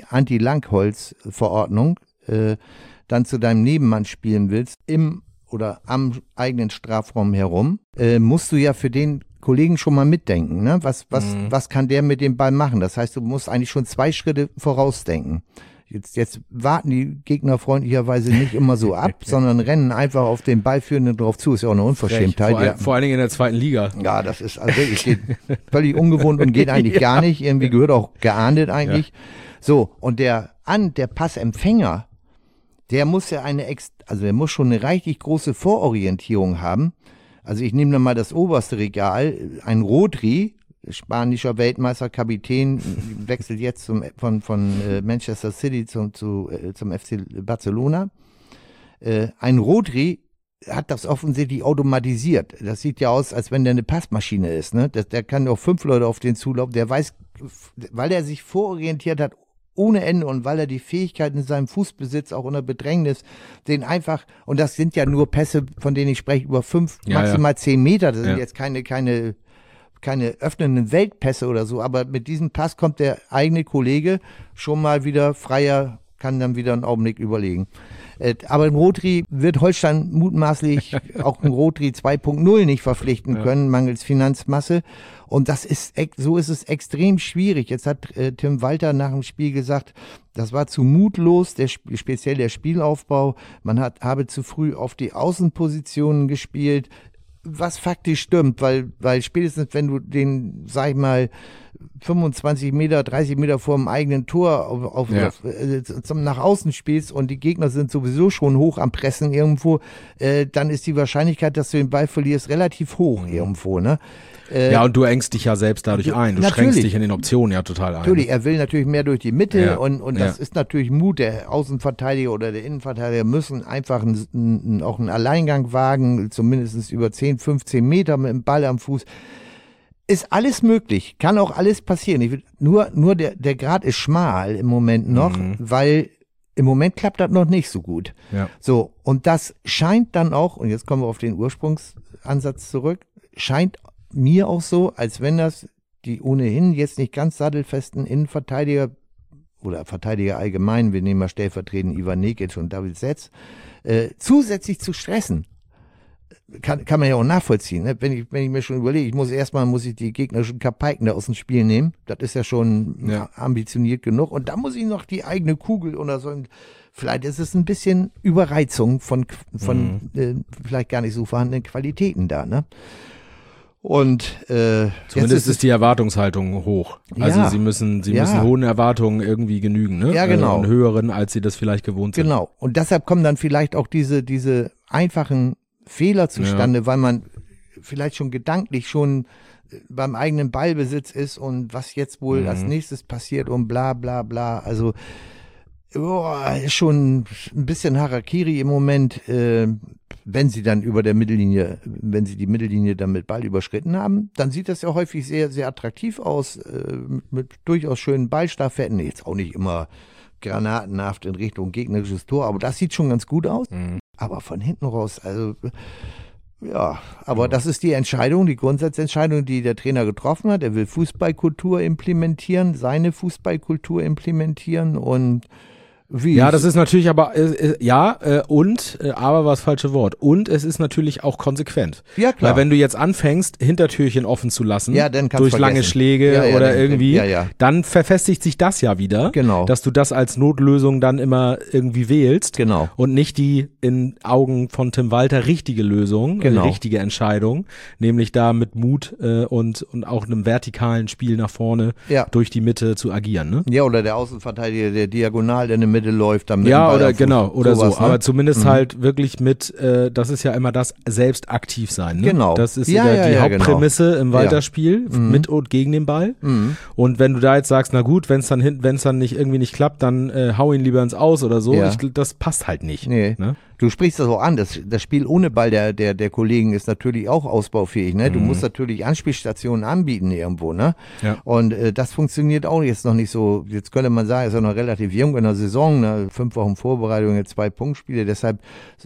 [SPEAKER 3] Anti-Langholz-Verordnung äh, dann zu deinem Nebenmann spielen willst, im oder am eigenen Strafraum herum, äh, musst du ja für den Kollegen schon mal mitdenken. Ne? Was, was, mhm. was kann der mit dem Ball machen? Das heißt, du musst eigentlich schon zwei Schritte vorausdenken. Jetzt, jetzt warten die Gegner freundlicherweise nicht immer so ab, sondern rennen einfach auf den Ballführenden drauf zu. Ist ja auch eine Unverschämtheit.
[SPEAKER 2] Vor, all, vor allen Dingen in der zweiten Liga.
[SPEAKER 3] Ja, das ist also wirklich völlig ungewohnt und geht eigentlich ja. gar nicht. Irgendwie gehört auch geahndet eigentlich. Ja. So, und der an, der Passempfänger, der muss ja eine, also der muss schon eine reichlich große Vororientierung haben. Also ich nehme dann mal das oberste Regal, ein Rodri, spanischer Weltmeister, Kapitän, wechselt jetzt zum, von, von äh, Manchester City zum, zu, äh, zum F C Barcelona. Äh, ein Rodri hat das offensichtlich automatisiert. Das sieht ja aus, als wenn der eine Passmaschine ist. Ne? Das, der kann auch fünf Leute auf den zulaufen. Der weiß, weil er sich vororientiert hat, ohne Ende, und weil er die Fähigkeiten in seinem Fußbesitz auch unter Bedrängnis, den einfach, und das sind ja nur Pässe, von denen ich spreche, über fünf, ja, maximal ja. zehn Meter, das ja. sind jetzt keine, keine, keine öffnenden Weltpässe oder so, aber mit diesem Pass kommt der eigene Kollege schon mal wieder freier, kann dann wieder einen Augenblick überlegen. Äh, aber ein Rodri wird Holstein mutmaßlich auch ein Rodri zwei Punkt null nicht verpflichten ja. können, mangels Finanzmasse. Und das ist, so ist es extrem schwierig. Jetzt hat äh, Tim Walter nach dem Spiel gesagt, das war zu mutlos, der, speziell der Spielaufbau. Man hat, habe zu früh auf die Außenpositionen gespielt, was faktisch stimmt, weil, weil spätestens wenn du den, sag ich mal, fünfundzwanzig Meter, dreißig Meter vor dem eigenen Tor auf, auf, ja. auf, äh, zum nach außen spielst und die Gegner sind sowieso schon hoch am Pressen irgendwo, äh, dann ist die Wahrscheinlichkeit, dass du den Ball verlierst, relativ hoch mhm. irgendwo, ne? Äh,
[SPEAKER 2] ja, und du engst dich ja selbst dadurch ein. Du schränkst dich in den Optionen ja total ein.
[SPEAKER 3] Natürlich, er will natürlich mehr durch die Mitte ja. und, und das ja. ist natürlich Mut. Der Außenverteidiger oder der Innenverteidiger müssen einfach ein, ein, auch einen Alleingang wagen, zumindest über zehn, fünfzehn Meter mit dem Ball am Fuß. Ist alles möglich, kann auch alles passieren. Ich will, nur nur der, der Grad ist schmal im Moment noch, mhm. weil im Moment klappt das noch nicht so gut. Ja. So, und das scheint dann auch, und jetzt kommen wir auf den Ursprungsansatz zurück, scheint mir auch so, als wenn das die ohnehin jetzt nicht ganz sattelfesten Innenverteidiger oder Verteidiger allgemein, wir nehmen mal stellvertretend Ivan Nekic und David Setz, äh, zusätzlich zu stressen. Kann, kann man ja auch nachvollziehen, ne? Wenn ich, wenn ich mir schon überlege, ich muss erstmal, muss ich die gegnerischen Kapaiken da aus dem Spiel nehmen. Das ist ja schon ja. ambitioniert genug. Und da muss ich noch die eigene Kugel oder so. Vielleicht ist es ein bisschen Überreizung von, von mhm. äh, vielleicht gar nicht so vorhandenen Qualitäten da, ne? Und äh,
[SPEAKER 2] zumindest ist, ist die Erwartungshaltung hoch. Also ja, sie müssen, sie ja. müssen hohen Erwartungen irgendwie genügen, ne?
[SPEAKER 3] Ja, genau.
[SPEAKER 2] Also höheren, als sie das vielleicht gewohnt sind.
[SPEAKER 3] Genau. Und deshalb kommen dann vielleicht auch diese, diese einfachen Fehler zustande, ja. weil man vielleicht schon gedanklich schon beim eigenen Ballbesitz ist und was jetzt wohl mhm. als nächstes passiert und bla bla bla. Also oh, ist schon ein bisschen Harakiri im Moment, äh, wenn sie dann über der Mittellinie, wenn sie die Mittellinie dann mit Ball überschritten haben, dann sieht das ja häufig sehr, sehr attraktiv aus, äh, mit, mit durchaus schönen Ballstaffetten, jetzt auch nicht immer granatenhaft in Richtung gegnerisches Tor, aber das sieht schon ganz gut aus. Mhm. Aber von hinten raus, also ja, aber ja. das ist die Entscheidung, die Grundsatzentscheidung, die der Trainer getroffen hat. Er will Fußballkultur implementieren, seine Fußballkultur implementieren und wie
[SPEAKER 2] ja, das ist natürlich aber, äh, ja, äh, und, äh, aber war das falsche Wort. Und es ist natürlich auch konsequent.
[SPEAKER 3] Ja, klar.
[SPEAKER 2] Weil wenn du jetzt anfängst, Hintertürchen offen zu lassen,
[SPEAKER 3] ja, dann
[SPEAKER 2] durch
[SPEAKER 3] vergessen.
[SPEAKER 2] lange Schläge
[SPEAKER 3] ja, ja,
[SPEAKER 2] oder
[SPEAKER 3] dann,
[SPEAKER 2] irgendwie,
[SPEAKER 3] ja, ja.
[SPEAKER 2] dann verfestigt sich das ja wieder,
[SPEAKER 3] genau.
[SPEAKER 2] dass du das als Notlösung dann immer irgendwie wählst
[SPEAKER 3] genau.
[SPEAKER 2] und nicht die in Augen von Tim Walter richtige Lösung,
[SPEAKER 3] genau.
[SPEAKER 2] eine richtige Entscheidung, nämlich da mit Mut äh, und, und auch einem vertikalen Spiel nach vorne
[SPEAKER 3] ja.
[SPEAKER 2] durch die Mitte zu agieren. Ne?
[SPEAKER 3] Ja, oder der Außenverteidiger, der diagonal in der Mitte läuft, damit
[SPEAKER 2] ja, oder genau, oder sowas, so,
[SPEAKER 3] ne?
[SPEAKER 2] aber zumindest
[SPEAKER 3] mhm.
[SPEAKER 2] halt wirklich mit, äh, das ist ja immer das selbst aktiv sein, ne?
[SPEAKER 3] Genau.
[SPEAKER 2] Das ist
[SPEAKER 3] ja,
[SPEAKER 2] ja,
[SPEAKER 3] ja,
[SPEAKER 2] die
[SPEAKER 3] ja,
[SPEAKER 2] Hauptprämisse
[SPEAKER 3] genau.
[SPEAKER 2] im Walter-Spiel,
[SPEAKER 3] ja. mhm.
[SPEAKER 2] mit und gegen den Ball.
[SPEAKER 3] Mhm.
[SPEAKER 2] Und wenn du da jetzt sagst, na gut, wenn es dann hinten, wenn es dann nicht irgendwie nicht klappt, dann äh, hau ihn lieber ins Aus oder so,
[SPEAKER 3] ja.
[SPEAKER 2] ich, das passt halt nicht.
[SPEAKER 3] Nee.
[SPEAKER 2] Ne?
[SPEAKER 3] Du sprichst das auch an, das, das Spiel ohne Ball der, der, der Kollegen ist natürlich auch ausbaufähig, ne? Du mhm. musst natürlich Anspielstationen anbieten irgendwo, ne? Ja. Und äh, das funktioniert auch jetzt noch nicht so, jetzt könnte man sagen, ist ja noch relativ jung in der Saison, ne? Fünf Wochen Vorbereitung, jetzt zwei Punktspiele, deshalb,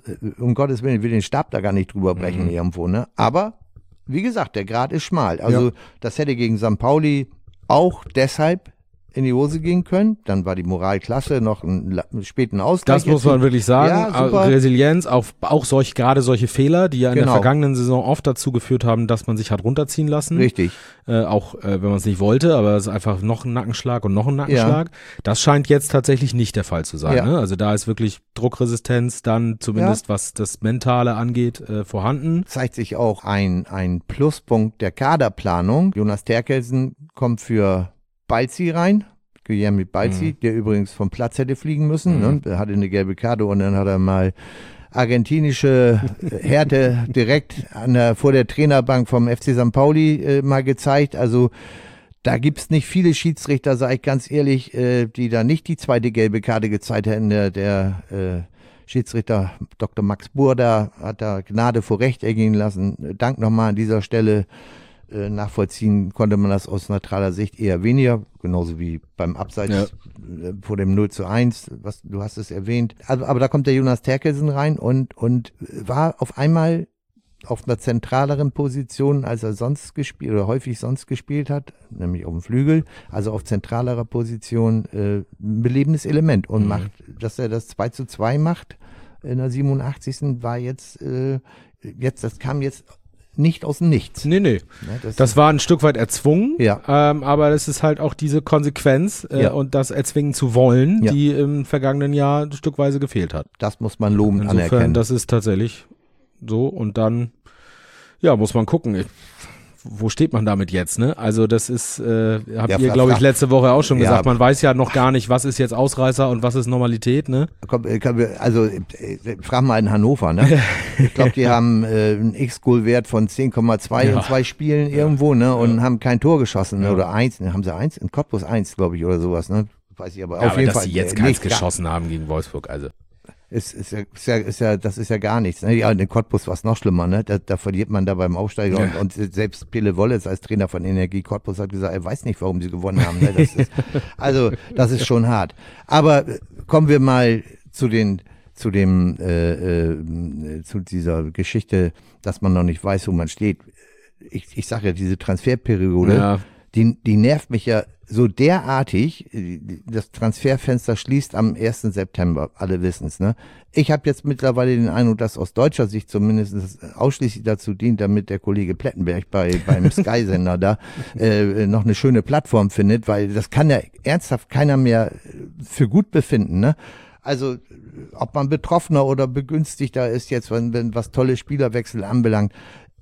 [SPEAKER 3] um Gottes Willen, ich will den Stab da gar nicht drüber brechen mhm. irgendwo, ne? Aber, wie gesagt, der Grad ist schmal. Also, ja. das hätte gegen Sankt Pauli auch deshalb in die Hose gehen können. Dann war die Moral klasse, noch einen späten Ausgleich.
[SPEAKER 2] Das muss man wirklich sagen. Ja, Resilienz, auch, auch solch, gerade solche Fehler, die ja in genau. der vergangenen Saison oft dazu geführt haben, dass man sich hat runterziehen lassen.
[SPEAKER 3] Richtig.
[SPEAKER 2] Äh, auch äh, wenn man es nicht wollte, aber es ist einfach noch ein Nackenschlag und noch ein Nackenschlag. Ja. Das scheint jetzt tatsächlich nicht der Fall zu sein. Ja. Ne? Also da ist wirklich Druckresistenz dann zumindest, ja. was das Mentale angeht, äh, vorhanden.
[SPEAKER 3] Zeigt sich auch ein, ein Pluspunkt der Kaderplanung. Jonas Terkelsen kommt für Balzi rein, Guilherme Balzi, mhm. der übrigens vom Platz hätte fliegen müssen, mhm. ne? Er hatte eine gelbe Karte und dann hat er mal argentinische Härte direkt an der, vor der Trainerbank vom F C Sankt Pauli äh, mal gezeigt. Also da gibt's nicht viele Schiedsrichter, sage ich ganz ehrlich, äh, die da nicht die zweite gelbe Karte gezeigt hätten. Der, der äh, Schiedsrichter Doktor Max Burda hat da Gnade vor Recht ergehen lassen. Dank nochmal an dieser Stelle. Nachvollziehen konnte man das aus neutraler Sicht eher weniger, genauso wie beim Abseits ja. vor dem null zu eins, was, du hast es erwähnt. Also, aber da kommt der Jonas Terkelsen rein und, und war auf einmal auf einer zentraleren Position, als er sonst gespielt oder häufig sonst gespielt hat, nämlich auf dem Flügel, also auf zentralerer Position äh, ein belebendes Element und mhm. macht, dass er das zwei zu zwei macht in der siebenundachtzigsten war jetzt, äh, jetzt, das kam jetzt nicht aus dem Nichts.
[SPEAKER 2] Nee, nee. Ja, das, das war ein Stück weit erzwungen,
[SPEAKER 3] ja.
[SPEAKER 2] ähm, aber das ist halt auch diese Konsequenz äh, ja. und das erzwingen zu wollen, ja. die im vergangenen Jahr stückweise gefehlt hat.
[SPEAKER 3] Das muss man lobend
[SPEAKER 2] Insofern,
[SPEAKER 3] anerkennen.
[SPEAKER 2] Das ist tatsächlich so und dann, ja, muss man gucken. Ich, wo steht man damit jetzt, ne? Also das ist, äh, habt ja, ihr, glaube ich, letzte Woche auch schon ja. gesagt, man weiß ja noch gar nicht, was ist jetzt Ausreißer und was ist Normalität, ne?
[SPEAKER 3] Komm, also frag mal in Hannover, ne? Ich glaube, die haben äh, einen X-Goal-Wert von zehn Komma zwei ja. in zwei Spielen ja. irgendwo, ne? Und ja. haben kein Tor geschossen, ne?
[SPEAKER 2] Ja.
[SPEAKER 3] Oder eins, ne? Haben sie eins? In Cottbus eins, glaube ich, oder sowas, ne? Weiß ich aber
[SPEAKER 2] ja,
[SPEAKER 3] auf
[SPEAKER 2] aber
[SPEAKER 3] jeden
[SPEAKER 2] dass
[SPEAKER 3] Fall.
[SPEAKER 2] Dass sie jetzt keins äh, geschossen haben gegen Wolfsburg, also.
[SPEAKER 3] Ist, ist, ja, ist, ja, ist ja, das ist ja gar nichts. Ne? Ja, in Cottbus war es noch schlimmer, ne? Da, da verliert man da beim Aufsteiger ja. und, und selbst Pele Wollitz als Trainer von Energie Cottbus hat gesagt, er weiß nicht, warum sie gewonnen haben. Ne? Das ist, also, das ist schon hart. Aber kommen wir mal zu den, zu dem, äh, äh, zu dieser Geschichte, dass man noch nicht weiß, wo man steht. Ich, ich sage ja, diese Transferperiode, ja. die, die nervt mich ja so derartig. Das Transferfenster schließt am ersten September, alle wissen es. Ne? Ich habe jetzt mittlerweile den Eindruck, dass aus deutscher Sicht zumindest ausschließlich dazu dient, damit der Kollege Plettenberg bei beim Sky-Sender da äh, noch eine schöne Plattform findet, weil das kann ja ernsthaft keiner mehr für gut befinden. Ne? Also ob man Betroffener oder Begünstigter ist jetzt, wenn, wenn was tolle Spielerwechsel anbelangt.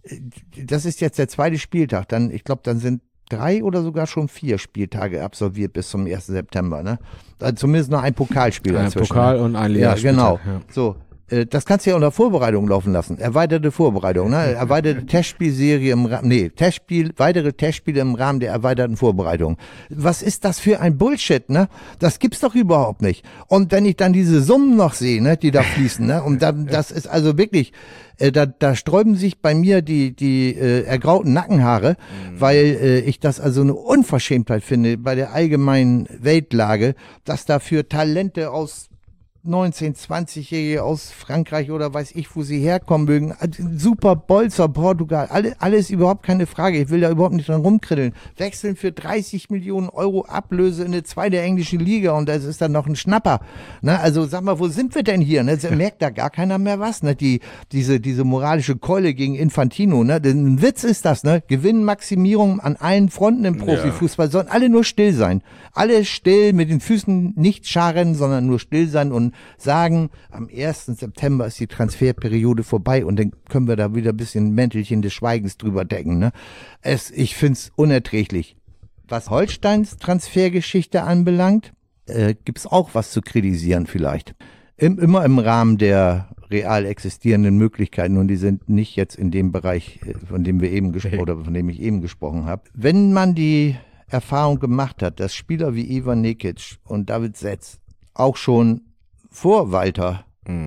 [SPEAKER 3] Das ist jetzt der zweite Spieltag. Dann, ich glaube, dann sind drei oder sogar schon vier Spieltage absolviert bis zum ersten September, ne? Also zumindest noch ein Pokalspiel
[SPEAKER 2] ein
[SPEAKER 3] dazwischen.
[SPEAKER 2] Pokal und ein Ligaspieltag.
[SPEAKER 3] Ja, genau. Ja. So, äh, das kannst du ja unter Vorbereitung laufen lassen. Erweiterte Vorbereitung, ne? Erweiterte Testspielserie im Rahmen, nee, Testspiel, weitere Testspiele im Rahmen der erweiterten Vorbereitung. Was ist das für ein Bullshit, ne? Das gibt's doch überhaupt nicht. Und wenn ich dann diese Summen noch sehe, ne, die da fließen, ne? Und dann, das ist also wirklich, äh, da, da sträuben sich bei mir die, die äh, ergrauten Nackenhaare, mhm. weil äh, ich das also eine Unverschämtheit finde bei der allgemeinen Weltlage, dass dafür Talente aus neunzehn-, zwanzigjährige aus Frankreich oder weiß ich, wo sie herkommen mögen. Super Bolzer, Portugal, alle, alles überhaupt keine Frage. Ich will da überhaupt nicht dran rumkritteln. Wechseln für dreißig Millionen Euro Ablöse in eine zweite englische Liga und das ist dann noch ein Schnapper. Ne? Also sag mal, wo sind wir denn hier? Ne? Merkt da gar keiner mehr was? Ne? Die, diese, diese moralische Keule gegen Infantino. Ne? Ein Witz ist das. Ne? Gewinnmaximierung an allen Fronten im Profifußball. Ja. Sollen alle nur still sein. Alle still, mit den Füßen nicht scharren, sondern nur still sein und sagen, am ersten September ist die Transferperiode vorbei und dann können wir da wieder ein bisschen Mäntelchen des Schweigens drüber decken. Ne? Es, ich find's unerträglich. Was Holsteins Transfergeschichte anbelangt, äh, gibt's auch was zu kritisieren vielleicht. Im, immer im Rahmen der real existierenden Möglichkeiten und die sind nicht jetzt in dem Bereich, von dem wir eben gesprochen oder von dem ich eben gesprochen habe. Wenn man die Erfahrung gemacht hat, dass Spieler wie Ivan Nekic und David Setz auch schon vor Walter mhm.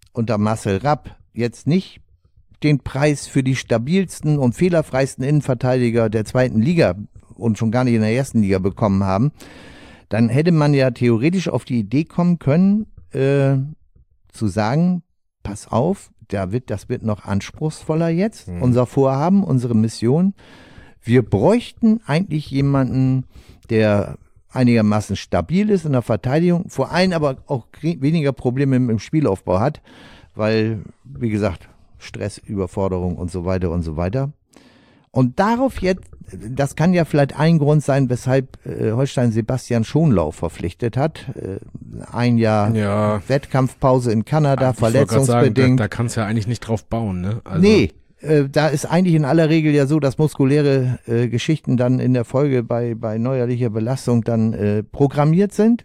[SPEAKER 3] unter Marcel Rapp jetzt nicht den Preis für die stabilsten und fehlerfreisten Innenverteidiger der zweiten Liga und schon gar nicht in der ersten Liga bekommen haben, dann hätte man ja theoretisch auf die Idee kommen können, äh, zu sagen, pass auf, da wird, das wird noch anspruchsvoller jetzt, mhm. unser Vorhaben, unsere Mission. Wir bräuchten eigentlich jemanden, der einigermaßen stabil ist in der Verteidigung, vor allem aber auch weniger Probleme im, im Spielaufbau hat, weil, wie gesagt, Stress, Überforderung und so weiter und so weiter. Und darauf jetzt, das kann ja vielleicht ein Grund sein, weshalb äh, Holstein Sebastian Schonlau verpflichtet hat. Äh, ein Jahr ja. Wettkampfpause in Kanada, ich verletzungsbedingt. Sagen,
[SPEAKER 2] da da kannst du ja eigentlich nicht drauf bauen, ne? Also
[SPEAKER 3] nee, äh, da ist eigentlich in aller Regel ja so, dass muskuläre äh, Geschichten dann in der Folge bei, bei neuerlicher Belastung dann äh, programmiert sind.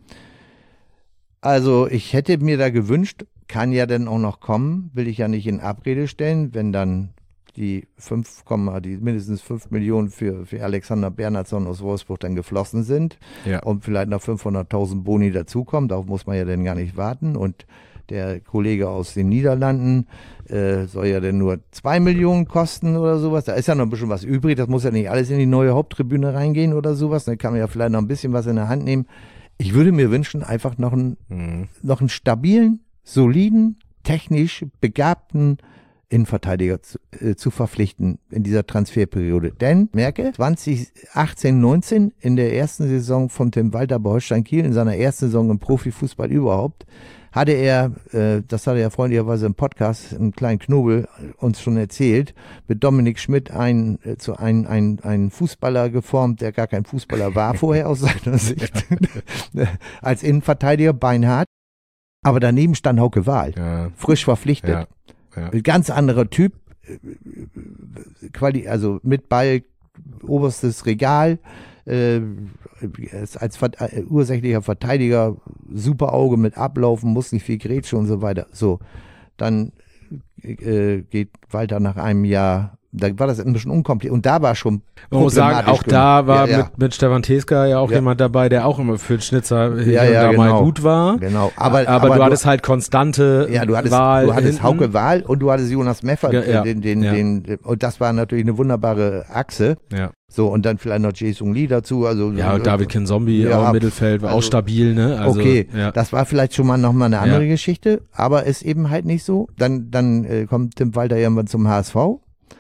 [SPEAKER 3] Also ich hätte mir da gewünscht, kann ja dann auch noch kommen, will ich ja nicht in Abrede stellen, wenn dann die fünf, die mindestens fünf Millionen für, für Alexander Bernhardsson aus Wolfsburg dann geflossen sind ja. und vielleicht noch fünfhunderttausend Boni dazukommen, darauf muss man ja dann gar nicht warten. Und der Kollege aus den Niederlanden äh, soll ja dann nur zwei Millionen kosten oder sowas. Da ist ja noch ein bisschen was übrig, das muss ja nicht alles in die neue Haupttribüne reingehen oder sowas. Dann kann man ja vielleicht noch ein bisschen was in der Hand nehmen. Ich würde mir wünschen, einfach noch einen, mhm. noch einen stabilen, soliden, technisch begabten Innenverteidiger zu, äh, zu verpflichten in dieser Transferperiode. Denn, merke, zwanzig achtzehn neunzehn in der ersten Saison von Tim Walter bei Holstein Kiel, in seiner ersten Saison im Profifußball überhaupt, hatte er, äh, das hat er ja freundlicherweise im Podcast, einen kleinen Knobel uns schon erzählt, mit Dominik Schmidt ein, äh, zu ein, ein, ein Fußballer geformt, der gar kein Fußballer war vorher aus seiner Sicht, als Innenverteidiger, beinhart. Aber daneben stand Hauke Wahl, ja. frisch verpflichtet. Ja. Ja. Ein ganz anderer Typ, Quali, also mit Ball, oberstes Regal, äh, als äh, ursächlicher Verteidiger, super Auge mit Ablaufen, muss nicht viel grätschen und so weiter. So, dann äh, geht Walter nach einem Jahr, da war das ein bisschen unkompliziert und da war schon
[SPEAKER 2] man muss sagen, auch da war ja, ja. Mit, mit Stefan Teska ja auch ja. jemand dabei, der auch immer für den Schnitzer
[SPEAKER 3] ja, ja,
[SPEAKER 2] da
[SPEAKER 3] genau.
[SPEAKER 2] mal gut war.
[SPEAKER 3] Genau.
[SPEAKER 2] Aber, aber, aber du hattest halt konstante
[SPEAKER 3] ja, du hattest,
[SPEAKER 2] Wahl.
[SPEAKER 3] Du hattest Hauke Wahl und du hattest Jonas Meffert. Ja, den, den, ja. den, und das war natürlich eine wunderbare Achse.
[SPEAKER 2] Ja.
[SPEAKER 3] So, und dann vielleicht noch Jason Lee dazu. Also,
[SPEAKER 2] ja, und David Kinzombie
[SPEAKER 3] ja,
[SPEAKER 2] auch im Mittelfeld, war also, auch stabil, ne? Also,
[SPEAKER 3] okay,
[SPEAKER 2] ja.
[SPEAKER 3] das war vielleicht schon mal nochmal eine andere ja. Geschichte, aber ist eben halt nicht so. Dann, dann äh, kommt Tim Walter irgendwann zum H S V.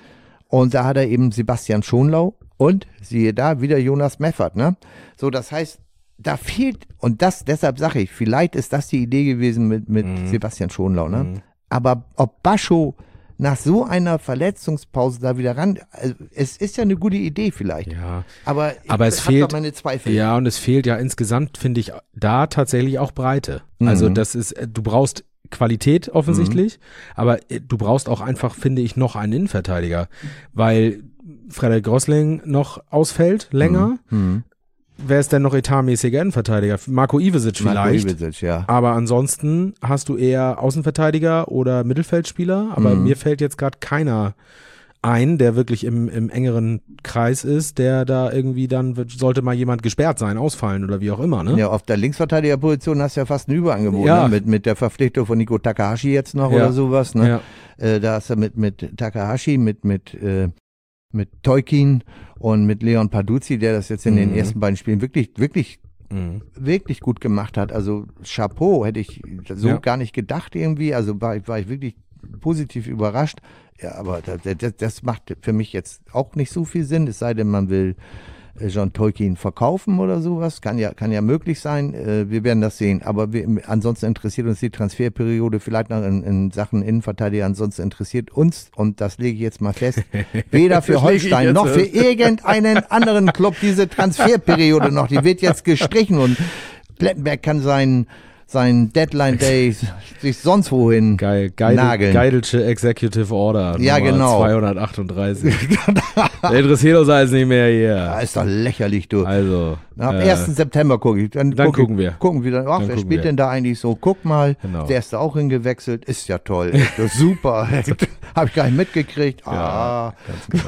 [SPEAKER 3] Und da hat er eben Sebastian Schonlau und siehe da, wieder Jonas Meffert, ne? So, das heißt, da fehlt, und das, deshalb sage ich, vielleicht ist das die Idee gewesen mit, mit mhm. Sebastian Schonlau, ne? Mhm. Aber ob Bascho nach so einer Verletzungspause da wieder ran, also es ist ja eine gute Idee vielleicht.
[SPEAKER 2] Ja.
[SPEAKER 3] Aber,
[SPEAKER 2] aber
[SPEAKER 3] ich
[SPEAKER 2] es fehlt,
[SPEAKER 3] doch meine Zweifel.
[SPEAKER 2] Ja, und es fehlt ja insgesamt, finde ich, da tatsächlich auch Breite. Mhm. Also das ist, du brauchst Qualität offensichtlich, mhm. aber du brauchst auch einfach, finde ich, noch einen Innenverteidiger, weil Frederik Grossling noch ausfällt länger. Mhm. Wer ist denn noch etatmäßiger Innenverteidiger? Marco Ivesic vielleicht. Marco Ivesic, ja. Aber ansonsten hast du eher Außenverteidiger oder Mittelfeldspieler, aber mhm. mir fällt jetzt gerade keiner ein, der wirklich im, im engeren Kreis ist, der da irgendwie dann, sollte mal jemand gesperrt sein, ausfallen oder wie auch immer, ne?
[SPEAKER 3] Ja, auf der Linksverteidigerposition hast du ja fast ein Überangebot,
[SPEAKER 2] ja.
[SPEAKER 3] ne? mit, mit der Verpflichtung von Nico Takahashi jetzt noch ja. oder sowas, ne? Ja. Äh, da hast du mit, mit Takahashi, mit, mit, äh, mit Teukin und mit Leon Paduzzi, der das jetzt in mhm. den ersten beiden Spielen wirklich, wirklich, mhm. wirklich gut gemacht hat. Also Chapeau, hätte ich so ja. gar nicht gedacht irgendwie, also war, war ich wirklich positiv überrascht. Ja, aber das, das macht für mich jetzt auch nicht so viel Sinn, es sei denn, man will John Tolkien verkaufen oder sowas. Kann ja, kann ja möglich sein. Wir werden das sehen. Aber wir, ansonsten interessiert uns die Transferperiode vielleicht noch in, in Sachen Innenverteidiger. Ansonsten interessiert uns, und das lege ich jetzt mal fest, weder für Holstein noch für irgendeinen anderen Club diese Transferperiode noch. Die wird jetzt gestrichen und Plettenberg kann seinen sein Deadline Day sich sonst wohin
[SPEAKER 2] Geil, geil,
[SPEAKER 3] nageln.
[SPEAKER 2] Geidelsche Executive Order.
[SPEAKER 3] Ja,
[SPEAKER 2] Nummer
[SPEAKER 3] genau.
[SPEAKER 2] zweihundertachtunddreißig. Der interessiert uns alles nicht mehr hier.
[SPEAKER 3] Ja, ist doch lächerlich, du.
[SPEAKER 2] Also.
[SPEAKER 3] Ab äh, ersten September gucke ich. Dann,
[SPEAKER 2] dann
[SPEAKER 3] guck
[SPEAKER 2] gucken
[SPEAKER 3] ich,
[SPEAKER 2] wir.
[SPEAKER 3] Gucken wir dann. Ach,
[SPEAKER 2] dann
[SPEAKER 3] wer spielt wir. denn da eigentlich so? Guck mal. Genau. Der ist da auch hingewechselt. Ist ja toll. Ist super. Habe ich gar nicht mitgekriegt. Ah.
[SPEAKER 2] Ja, ganz genau.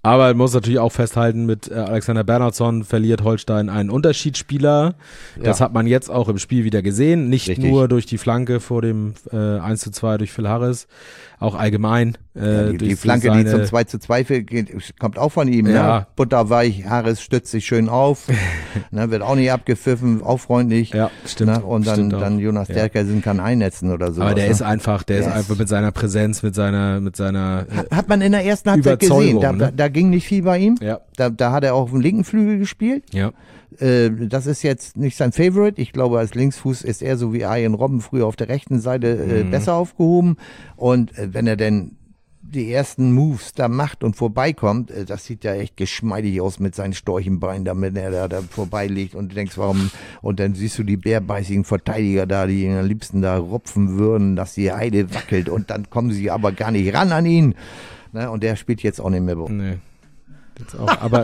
[SPEAKER 2] Aber man muss natürlich auch festhalten, mit äh, Alexander Bernhardsson verliert Holstein einen Unterschiedsspieler. Das
[SPEAKER 3] Ja.
[SPEAKER 2] hat man jetzt auch im Spiel wieder gesehen. Nicht
[SPEAKER 3] Richtig.
[SPEAKER 2] nur durch die Flanke vor dem äh, eins zu zwei durch Phil Harris, auch allgemein. Äh,
[SPEAKER 3] Ja, die,
[SPEAKER 2] durch
[SPEAKER 3] die Flanke,
[SPEAKER 2] seine,
[SPEAKER 3] die zum zwei zu zwei geht, kommt auch von ihm.
[SPEAKER 2] Ja.
[SPEAKER 3] Ne? Butterweich, Harris stützt sich schön auf, ne, wird auch nicht abgepfiffen, auch freundlich.
[SPEAKER 2] Ja, stimmt.
[SPEAKER 3] Ne? Und dann,
[SPEAKER 2] stimmt auch.
[SPEAKER 3] dann Jonas
[SPEAKER 2] Ja.
[SPEAKER 3] Derkersen kann einnetzen oder so.
[SPEAKER 2] Aber der
[SPEAKER 3] ne?
[SPEAKER 2] ist einfach, der ist
[SPEAKER 3] Yes.
[SPEAKER 2] einfach mit seiner Präsenz, mit seiner, mit seiner äh,
[SPEAKER 3] Hat, hat man in der ersten Halbzeit
[SPEAKER 2] Überzeugung,
[SPEAKER 3] gesehen. Da,
[SPEAKER 2] ne?
[SPEAKER 3] da, da ging nicht viel bei ihm.
[SPEAKER 2] ja,
[SPEAKER 3] Da, da hat er auch auf dem linken Flügel gespielt.
[SPEAKER 2] ja.
[SPEAKER 3] Äh, das ist jetzt nicht sein Favorite. Ich glaube, als Linksfuß ist er so wie Arjen Robben früher auf der rechten Seite äh,
[SPEAKER 2] Mhm.
[SPEAKER 3] besser aufgehoben. Und äh, wenn er denn die ersten Moves da macht und vorbeikommt, äh, das sieht ja echt geschmeidig aus mit seinen Storchenbeinen, damit er da, da vorbeiliegt und du denkst, warum, und dann siehst du die bärbeißigen Verteidiger da, die ihn am liebsten da rupfen würden, dass die Heide wackelt und dann kommen sie aber gar nicht ran an ihn. Ne? Und der spielt jetzt auch nicht mehr.
[SPEAKER 2] Nee. Jetzt auch, aber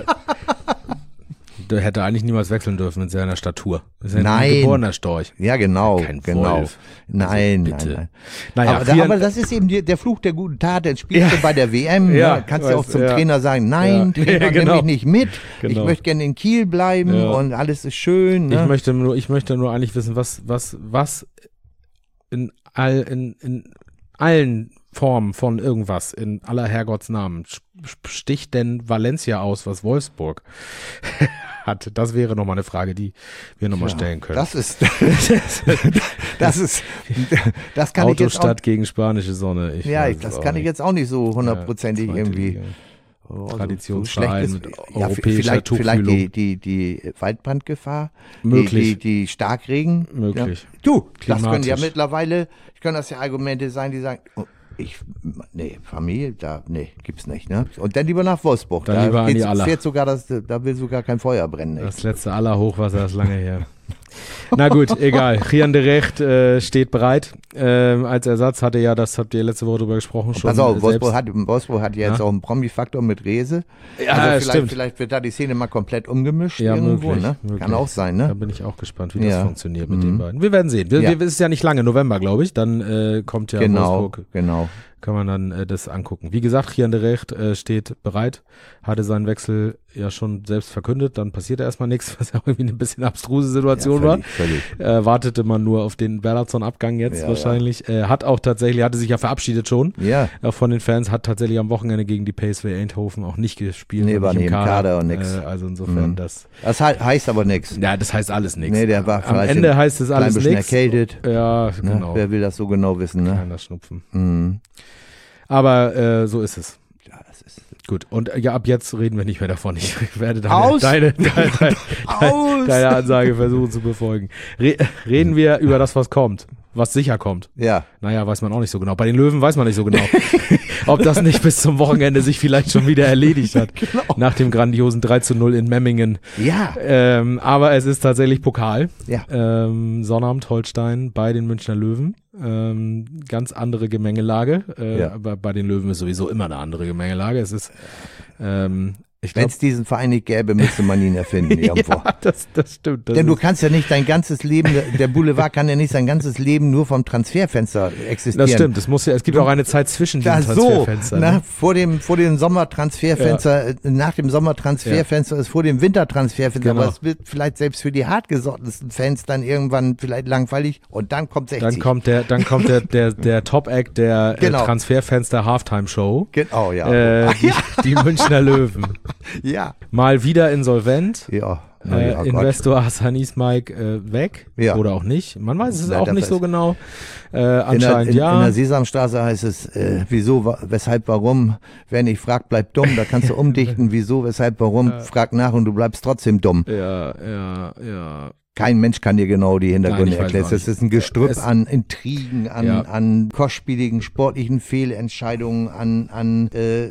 [SPEAKER 2] der hätte eigentlich niemals wechseln dürfen mit seiner Statur. Das ist ja
[SPEAKER 3] Nein.
[SPEAKER 2] ein geborener Storch.
[SPEAKER 3] Ja, genau,
[SPEAKER 2] Kein
[SPEAKER 3] genau.
[SPEAKER 2] Wolf.
[SPEAKER 3] Nein,
[SPEAKER 2] Also
[SPEAKER 3] nein,
[SPEAKER 2] bitte.
[SPEAKER 3] nein.
[SPEAKER 2] Naja,
[SPEAKER 3] aber, da,
[SPEAKER 2] vier-
[SPEAKER 3] aber das ist eben die, der Fluch der guten Tat. Jetzt spielst
[SPEAKER 2] Ja.
[SPEAKER 3] du bei der W M,
[SPEAKER 2] Ja,
[SPEAKER 3] ne? Kannst du auch
[SPEAKER 2] weiß,
[SPEAKER 3] zum
[SPEAKER 2] ja.
[SPEAKER 3] Trainer sagen, nein,
[SPEAKER 2] Ja.
[SPEAKER 3] Trainer,
[SPEAKER 2] Ja,
[SPEAKER 3] nimm
[SPEAKER 2] genau.
[SPEAKER 3] mich nicht mit. Ich
[SPEAKER 2] Genau.
[SPEAKER 3] möchte gerne in Kiel bleiben
[SPEAKER 2] Ja.
[SPEAKER 3] und alles ist schön. Ne?
[SPEAKER 2] Ich möchte nur, ich möchte nur eigentlich wissen, was, was, was in all, in, in allen Formen von irgendwas, in aller Herrgottsnamen, sticht denn Valencia aus, was Wolfsburg hat? Das wäre nochmal eine Frage, die wir nochmal
[SPEAKER 3] Ja,
[SPEAKER 2] stellen können.
[SPEAKER 3] Das ist, das ist, das kann ich jetzt auch,
[SPEAKER 2] Autostadt gegen spanische Sonne. Ich
[SPEAKER 3] ja,
[SPEAKER 2] weiß
[SPEAKER 3] ich,
[SPEAKER 2] es
[SPEAKER 3] das
[SPEAKER 2] auch
[SPEAKER 3] kann ich
[SPEAKER 2] nicht.
[SPEAKER 3] jetzt auch nicht so hundertprozentig
[SPEAKER 2] Ja, zweite
[SPEAKER 3] irgendwie.
[SPEAKER 2] Liga.
[SPEAKER 3] Oh, so-
[SPEAKER 2] Traditionsverein
[SPEAKER 3] so
[SPEAKER 2] mit
[SPEAKER 3] schlecht ist- ja,
[SPEAKER 2] europäischer
[SPEAKER 3] vielleicht, vielleicht
[SPEAKER 2] Tuchfühlung.
[SPEAKER 3] die, die, die Waldbrandgefahr,
[SPEAKER 2] Möglich.
[SPEAKER 3] Die, die, die Starkregen.
[SPEAKER 2] Möglich.
[SPEAKER 3] Ja. Du, das können
[SPEAKER 2] Klimatisch.
[SPEAKER 3] ja mittlerweile, können das ja Argumente sein, die sagen, oh, ich, nee, Familie, da, nee, gibt's nicht, ne? Und dann lieber nach Wolfsburg.
[SPEAKER 2] Dann
[SPEAKER 3] da
[SPEAKER 2] lieber an die
[SPEAKER 3] geht's-
[SPEAKER 2] Aller.
[SPEAKER 3] fährt sogar das, da will sogar kein Feuer brennen. Ne?
[SPEAKER 2] Das letzte Allerhochwasser ist lange her. Na gut, egal. Rian de Recht äh, steht bereit. Ähm, als Ersatz hatte ja, das habt ihr letzte Woche drüber gesprochen, schon.
[SPEAKER 3] Pass auf,
[SPEAKER 2] äh,
[SPEAKER 3] Wolfsburg
[SPEAKER 2] selbst-
[SPEAKER 3] hat, Wolfsburg hat ja jetzt
[SPEAKER 2] Ja.
[SPEAKER 3] auch einen Promi-Faktor mit Rehse.
[SPEAKER 2] Ja,
[SPEAKER 3] also vielleicht,
[SPEAKER 2] stimmt.
[SPEAKER 3] vielleicht wird da die Szene mal komplett umgemischt
[SPEAKER 2] Ja,
[SPEAKER 3] irgendwo,
[SPEAKER 2] möglich,
[SPEAKER 3] ne?
[SPEAKER 2] möglich.
[SPEAKER 3] Kann auch sein,
[SPEAKER 2] Da
[SPEAKER 3] ne?
[SPEAKER 2] bin ich auch gespannt, wie das
[SPEAKER 3] Ja.
[SPEAKER 2] funktioniert mit
[SPEAKER 3] Mhm.
[SPEAKER 2] den beiden. Wir werden sehen. Wir,
[SPEAKER 3] Ja.
[SPEAKER 2] wir, es ist ja nicht lange, November, glaube ich. Dann äh, kommt ja
[SPEAKER 3] Genau,
[SPEAKER 2] Wolfsburg.
[SPEAKER 3] genau.
[SPEAKER 2] Kann man dann äh, das angucken. Wie gesagt, Rian de Recht äh, steht bereit, hatte seinen Wechsel ja schon selbst verkündet, dann passierte erstmal nichts, was ja irgendwie eine bisschen abstruse Situation
[SPEAKER 3] Ja,
[SPEAKER 2] war.
[SPEAKER 3] völlig, völlig.
[SPEAKER 2] Äh, wartete man nur auf den Bernhardsson-Abgang jetzt
[SPEAKER 3] Ja,
[SPEAKER 2] wahrscheinlich. Äh, hat auch tatsächlich, hatte sich ja verabschiedet schon
[SPEAKER 3] Ja,
[SPEAKER 2] äh, von den Fans, hat tatsächlich am Wochenende gegen die P S V Eindhoven auch nicht gespielt.
[SPEAKER 3] Nee,
[SPEAKER 2] und
[SPEAKER 3] war
[SPEAKER 2] nicht
[SPEAKER 3] nicht im Kader und nix.
[SPEAKER 2] Äh, also insofern
[SPEAKER 3] Mhm.
[SPEAKER 2] das,
[SPEAKER 3] das he heißt aber nichts.
[SPEAKER 2] ja, das heißt alles nichts.
[SPEAKER 3] Nee, der war
[SPEAKER 2] Am
[SPEAKER 3] vielleicht
[SPEAKER 2] Ende
[SPEAKER 3] ein
[SPEAKER 2] heißt es
[SPEAKER 3] Klein
[SPEAKER 2] alles
[SPEAKER 3] bisschen
[SPEAKER 2] nichts.
[SPEAKER 3] erkältet.
[SPEAKER 2] Ja,
[SPEAKER 3] Ne?
[SPEAKER 2] genau.
[SPEAKER 3] Wer will das so genau wissen, ne?
[SPEAKER 2] Kleiner Schnupfen.
[SPEAKER 3] Mhm.
[SPEAKER 2] Aber äh, so ist es.
[SPEAKER 3] Ja, das ist
[SPEAKER 2] Gut, und äh, ja, ab jetzt reden wir nicht mehr davon. Ich werde deine,
[SPEAKER 3] Aus!
[SPEAKER 2] deine, deine, deine,
[SPEAKER 3] Aus!
[SPEAKER 2] deine Ansage versuchen zu befolgen. Re reden wir über das, was kommt, was sicher kommt.
[SPEAKER 3] Ja,
[SPEAKER 2] Naja, weiß man auch nicht so genau. Bei den Löwen weiß man nicht so genau, ob das nicht bis zum Wochenende sich vielleicht schon wieder erledigt hat.
[SPEAKER 3] Genau.
[SPEAKER 2] Nach dem grandiosen drei zu null in Memmingen.
[SPEAKER 3] ja,
[SPEAKER 2] Ähm, aber es ist tatsächlich Pokal.
[SPEAKER 3] ja.
[SPEAKER 2] Ähm, Sonnabend, Holstein bei den Münchner Löwen. Ähm, ganz andere Gemengelage. Äh,
[SPEAKER 3] Ja.
[SPEAKER 2] Aber bei den Löwen ist sowieso immer eine andere Gemengelage. Es ist, ähm, ich
[SPEAKER 3] Wenn
[SPEAKER 2] glaube,
[SPEAKER 3] es diesen Verein nicht gäbe, müsste man ihn erfinden irgendwo.
[SPEAKER 2] ja, das, das stimmt. Das
[SPEAKER 3] Denn du
[SPEAKER 2] ist,
[SPEAKER 3] kannst ja nicht dein ganzes Leben, der Boulevard kann ja nicht sein ganzes Leben nur vom Transferfenster existieren.
[SPEAKER 2] das stimmt. Es muss ja, es gibt auch eine Zeit zwischen den
[SPEAKER 3] Da so,
[SPEAKER 2] Transferfenstern.
[SPEAKER 3] na,
[SPEAKER 2] ne?
[SPEAKER 3] vor dem, vor dem Sommertransferfenster, äh, nach dem Sommertransferfenster ist vor dem Wintertransferfenster,
[SPEAKER 2] Genau.
[SPEAKER 3] aber es wird vielleicht selbst für die hartgesottensten Fans dann irgendwann vielleicht langweilig und dann kommt sechzig.
[SPEAKER 2] Dann kommt der, dann kommt der, der, der Top-Act der
[SPEAKER 3] Genau.
[SPEAKER 2] äh, Transferfenster Halftime-Show.
[SPEAKER 3] Genau, ja.
[SPEAKER 2] Äh, die, die Münchner Löwen.
[SPEAKER 3] ja.
[SPEAKER 2] Mal wieder insolvent.
[SPEAKER 3] Ja. Na
[SPEAKER 2] Äh,
[SPEAKER 3] ja, Gott.
[SPEAKER 2] Investor Hassan Ismaik äh, weg
[SPEAKER 3] Ja.
[SPEAKER 2] oder auch nicht. Man weiß es
[SPEAKER 3] Na,
[SPEAKER 2] auch
[SPEAKER 3] das
[SPEAKER 2] nicht
[SPEAKER 3] ist-
[SPEAKER 2] so genau. Äh,
[SPEAKER 3] In der,
[SPEAKER 2] anscheinend
[SPEAKER 3] in,
[SPEAKER 2] ja.
[SPEAKER 3] in der Sesamstraße heißt es, äh, wieso, wa- weshalb, warum. Wer nicht fragt, bleibt dumm. Da kannst du umdichten, wieso, weshalb, warum. Frag nach und du bleibst trotzdem dumm.
[SPEAKER 2] ja, ja, ja.
[SPEAKER 3] Kein Mensch kann dir genau die Hintergründe
[SPEAKER 2] Nein, ich weiß
[SPEAKER 3] erklären.
[SPEAKER 2] auch
[SPEAKER 3] Das
[SPEAKER 2] nicht.
[SPEAKER 3] ist ein Gestrüpp
[SPEAKER 2] Es-
[SPEAKER 3] an Intrigen, an,
[SPEAKER 2] Ja.
[SPEAKER 3] an kostspieligen sportlichen Fehlentscheidungen, an, an äh,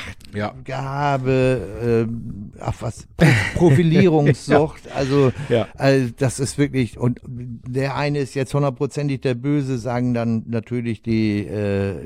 [SPEAKER 3] Machtgehabe, äh, ach was, Pro Profilierungssucht. Also,
[SPEAKER 2] Ja.
[SPEAKER 3] also das ist wirklich, und der eine ist jetzt hundertprozentig der Böse, sagen dann natürlich die äh, äh,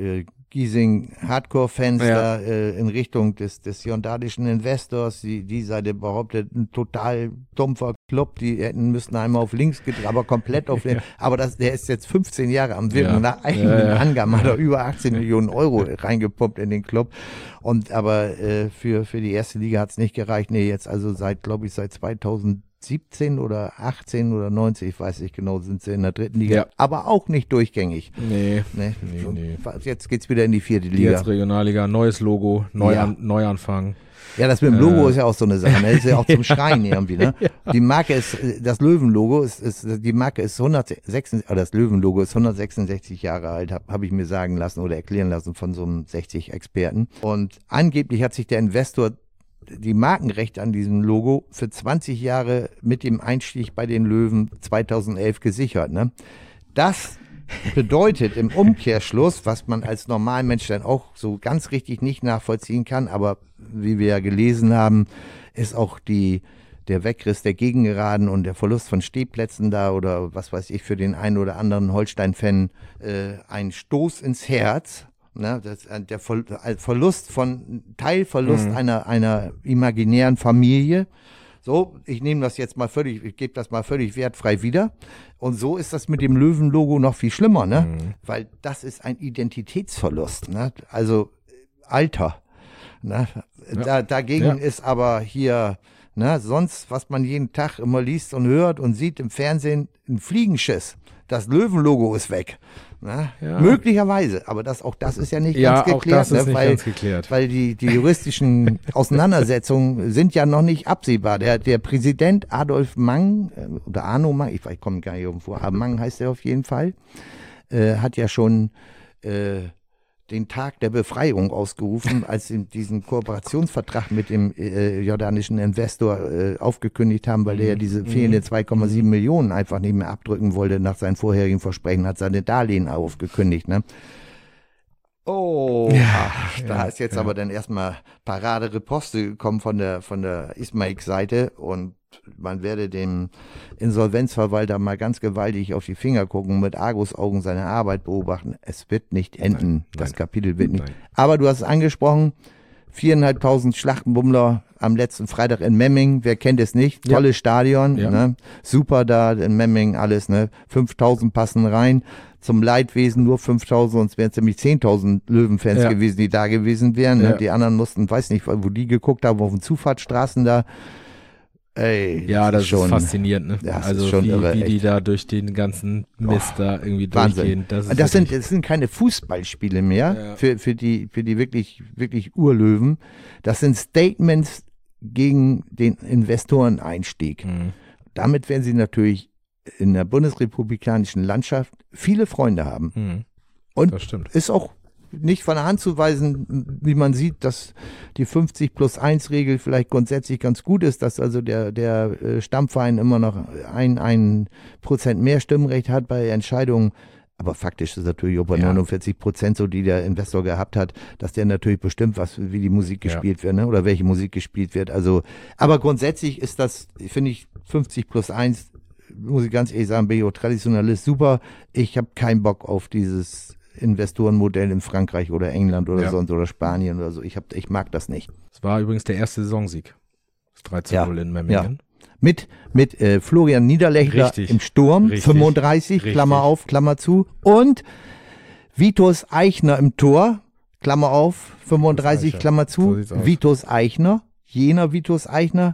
[SPEAKER 3] Giesing Hardcore-Fans
[SPEAKER 2] Ja.
[SPEAKER 3] da äh, in Richtung des, des jordanischen Investors, die, die Seite behauptet, ein total dumpfer Club, die hätten müssten einmal auf links gedreht, aber komplett auf links. Aber das, der ist jetzt fünfzehn Jahre am Wirken.
[SPEAKER 2] Ja.
[SPEAKER 3] Nach eigenen
[SPEAKER 2] Ja, ja.
[SPEAKER 3] Angaben hat er über achtzehn Millionen Euro reingepumpt in den Club. Und aber äh, für, für die erste Liga hat es nicht gereicht. Nee, jetzt also seit, glaube ich, seit zweitausendsiebzehn oder achtzehn oder neunzehn, ich weiß nicht genau, sind sie in der dritten Liga.
[SPEAKER 2] Ja.
[SPEAKER 3] Aber auch nicht durchgängig.
[SPEAKER 2] Nee,
[SPEAKER 3] Ne?
[SPEAKER 2] nee, nee.
[SPEAKER 3] Jetzt geht's wieder in die vierte Liga.
[SPEAKER 2] Jetzt Regionalliga, neues Logo, Neuan
[SPEAKER 3] Ja.
[SPEAKER 2] Neuanfang.
[SPEAKER 3] Ja, das mit dem Logo
[SPEAKER 2] Äh.
[SPEAKER 3] ist ja auch so eine Sache. Ne? Das ist ja auch zum Schreien irgendwie. Ne? Die Marke ist, das Löwenlogo ist, ist, die Marke ist hundertsechsundsechzig, oder das Löwenlogo ist hundertsechsundsechzig Jahre alt, habe hab ich mir sagen lassen oder erklären lassen von so einem sechzig Experten. Und angeblich hat sich der Investor die Markenrechte an diesem Logo für zwanzig Jahre mit dem Einstieg bei den Löwen zweitausendelf gesichert. Ne? Das bedeutet im Umkehrschluss, was man als Normalmensch dann auch so ganz richtig nicht nachvollziehen kann, aber wie wir ja gelesen haben, ist auch die, der Wegriss der Gegengeraden und der Verlust von Stehplätzen da oder was weiß ich für den einen oder anderen Holstein-Fan äh, ein Stoß ins Herz. Ne, das, der Ver, Verlust von, Teilverlust
[SPEAKER 2] Mhm.
[SPEAKER 3] einer, einer imaginären Familie. So, ich nehme das jetzt mal völlig, ich gebe das mal völlig wertfrei wieder. Und so ist das mit dem Löwenlogo noch viel schlimmer, ne?
[SPEAKER 2] Mhm.
[SPEAKER 3] Weil das ist ein Identitätsverlust, ne? Also Alter. Ne?
[SPEAKER 2] Ja.
[SPEAKER 3] Da, dagegen
[SPEAKER 2] Ja.
[SPEAKER 3] ist aber hier, ne, sonst, was man jeden Tag immer liest und hört und sieht im Fernsehen, ein Fliegenschiss. Das Löwenlogo ist weg. Ne?
[SPEAKER 2] Ja.
[SPEAKER 3] Möglicherweise, aber das, auch das ist ja nicht
[SPEAKER 2] Ja,
[SPEAKER 3] ganz
[SPEAKER 2] auch
[SPEAKER 3] geklärt,
[SPEAKER 2] das ist
[SPEAKER 3] ne?
[SPEAKER 2] nicht
[SPEAKER 3] weil,
[SPEAKER 2] ganz geklärt.
[SPEAKER 3] weil die, die juristischen Auseinandersetzungen sind ja noch nicht absehbar. Der, der Präsident Adolf Mang, äh, oder Arno Mang, ich, ich komme gar nicht irgendwo, aber Mang heißt er auf jeden Fall, äh, hat ja schon äh, den Tag der Befreiung ausgerufen, als sie diesen Kooperationsvertrag mit dem äh, jordanischen Investor äh, aufgekündigt haben, weil der ja diese fehlenden zwei Komma sieben Millionen einfach nicht mehr abdrücken wollte nach seinen vorherigen Versprechen, hat seine Darlehen aufgekündigt. Ne? Oh, ach, da
[SPEAKER 2] ja,
[SPEAKER 3] ist jetzt
[SPEAKER 2] ja.
[SPEAKER 3] aber dann erstmal Parade-Riposte gekommen von der, von der Ismaik-Seite und man werde dem Insolvenzverwalter mal ganz gewaltig auf die Finger gucken, mit Argusaugen seine Arbeit beobachten. Es wird nicht enden.
[SPEAKER 2] Nein,
[SPEAKER 3] das
[SPEAKER 2] nein.
[SPEAKER 3] Kapitel wird nicht.
[SPEAKER 2] Nein.
[SPEAKER 3] Aber du hast es angesprochen, viereinhalbtausend Schlachtenbummler am letzten Freitag in Memming. Wer kennt es nicht?
[SPEAKER 2] Ja.
[SPEAKER 3] Tolles Stadion,
[SPEAKER 2] Ja.
[SPEAKER 3] ne? Super da in Memming alles, ne? fünftausend passen rein. Zum Leidwesen nur fünftausend, sonst wären es nämlich zehntausend Löwenfans
[SPEAKER 2] Ja.
[SPEAKER 3] gewesen, die da gewesen wären. Ne?
[SPEAKER 2] Ja.
[SPEAKER 3] Die anderen mussten, weiß nicht, wo die geguckt haben, auf den Zufahrtsstraßen da. Ey,
[SPEAKER 2] Ja, das ist,
[SPEAKER 3] schon
[SPEAKER 2] faszinierend, ne?
[SPEAKER 3] das ist
[SPEAKER 2] also
[SPEAKER 3] schon
[SPEAKER 2] wie,
[SPEAKER 3] irre,
[SPEAKER 2] wie die
[SPEAKER 3] echt.
[SPEAKER 2] da durch den ganzen Mist da irgendwie
[SPEAKER 3] Wahnsinn.
[SPEAKER 2] durchgehen. Das, ist
[SPEAKER 3] Das sind,
[SPEAKER 2] wirklich-
[SPEAKER 3] das sind keine Fußballspiele mehr
[SPEAKER 2] Ja.
[SPEAKER 3] für, für die, für die wirklich, wirklich Urlöwen. Das sind Statements gegen den Investoreneinstieg.
[SPEAKER 2] Mhm.
[SPEAKER 3] Damit werden sie natürlich in der bundesrepublikanischen Landschaft viele Freunde haben.
[SPEAKER 2] Mhm.
[SPEAKER 3] Und
[SPEAKER 2] Das stimmt.
[SPEAKER 3] ist auch nicht von der Hand zu weisen, wie man sieht, dass die fünfzig plus eins Regel vielleicht grundsätzlich ganz gut ist, dass also der, der äh, Stammverein immer noch ein, ein Prozent mehr Stimmrecht hat bei Entscheidungen. Aber faktisch ist natürlich auch bei
[SPEAKER 2] Ja.
[SPEAKER 3] neunundvierzig Prozent so, die der Investor gehabt hat, dass der natürlich bestimmt, was, wie die Musik
[SPEAKER 2] Ja.
[SPEAKER 3] gespielt wird, ne? Oder welche Musik gespielt wird. Also, aber grundsätzlich ist das, finde ich, fünfzig plus eins, muss ich ganz ehrlich sagen, bin ich auch Traditionalist, super. Ich habe keinen Bock auf dieses Investorenmodell in Frankreich oder England oder
[SPEAKER 2] Ja.
[SPEAKER 3] sonst oder Spanien oder so. Ich, hab, ich mag das nicht.
[SPEAKER 2] Es war übrigens der erste Saisonsieg. Das drei zu null
[SPEAKER 3] Ja.
[SPEAKER 2] in Memmingen.
[SPEAKER 3] Mit, mit äh, Florian Niederlechner
[SPEAKER 2] Richtig.
[SPEAKER 3] im Sturm,
[SPEAKER 2] Richtig.
[SPEAKER 3] fünfunddreißig,
[SPEAKER 2] Richtig.
[SPEAKER 3] Klammer auf, Klammer zu. Und Vitus Eichner im Tor, Klammer auf, fünfunddreißig,
[SPEAKER 2] Eichner.
[SPEAKER 3] Klammer
[SPEAKER 2] So
[SPEAKER 3] zu.
[SPEAKER 2] sieht's aus.
[SPEAKER 3] Vitus Eichner, jener Vitus Eichner,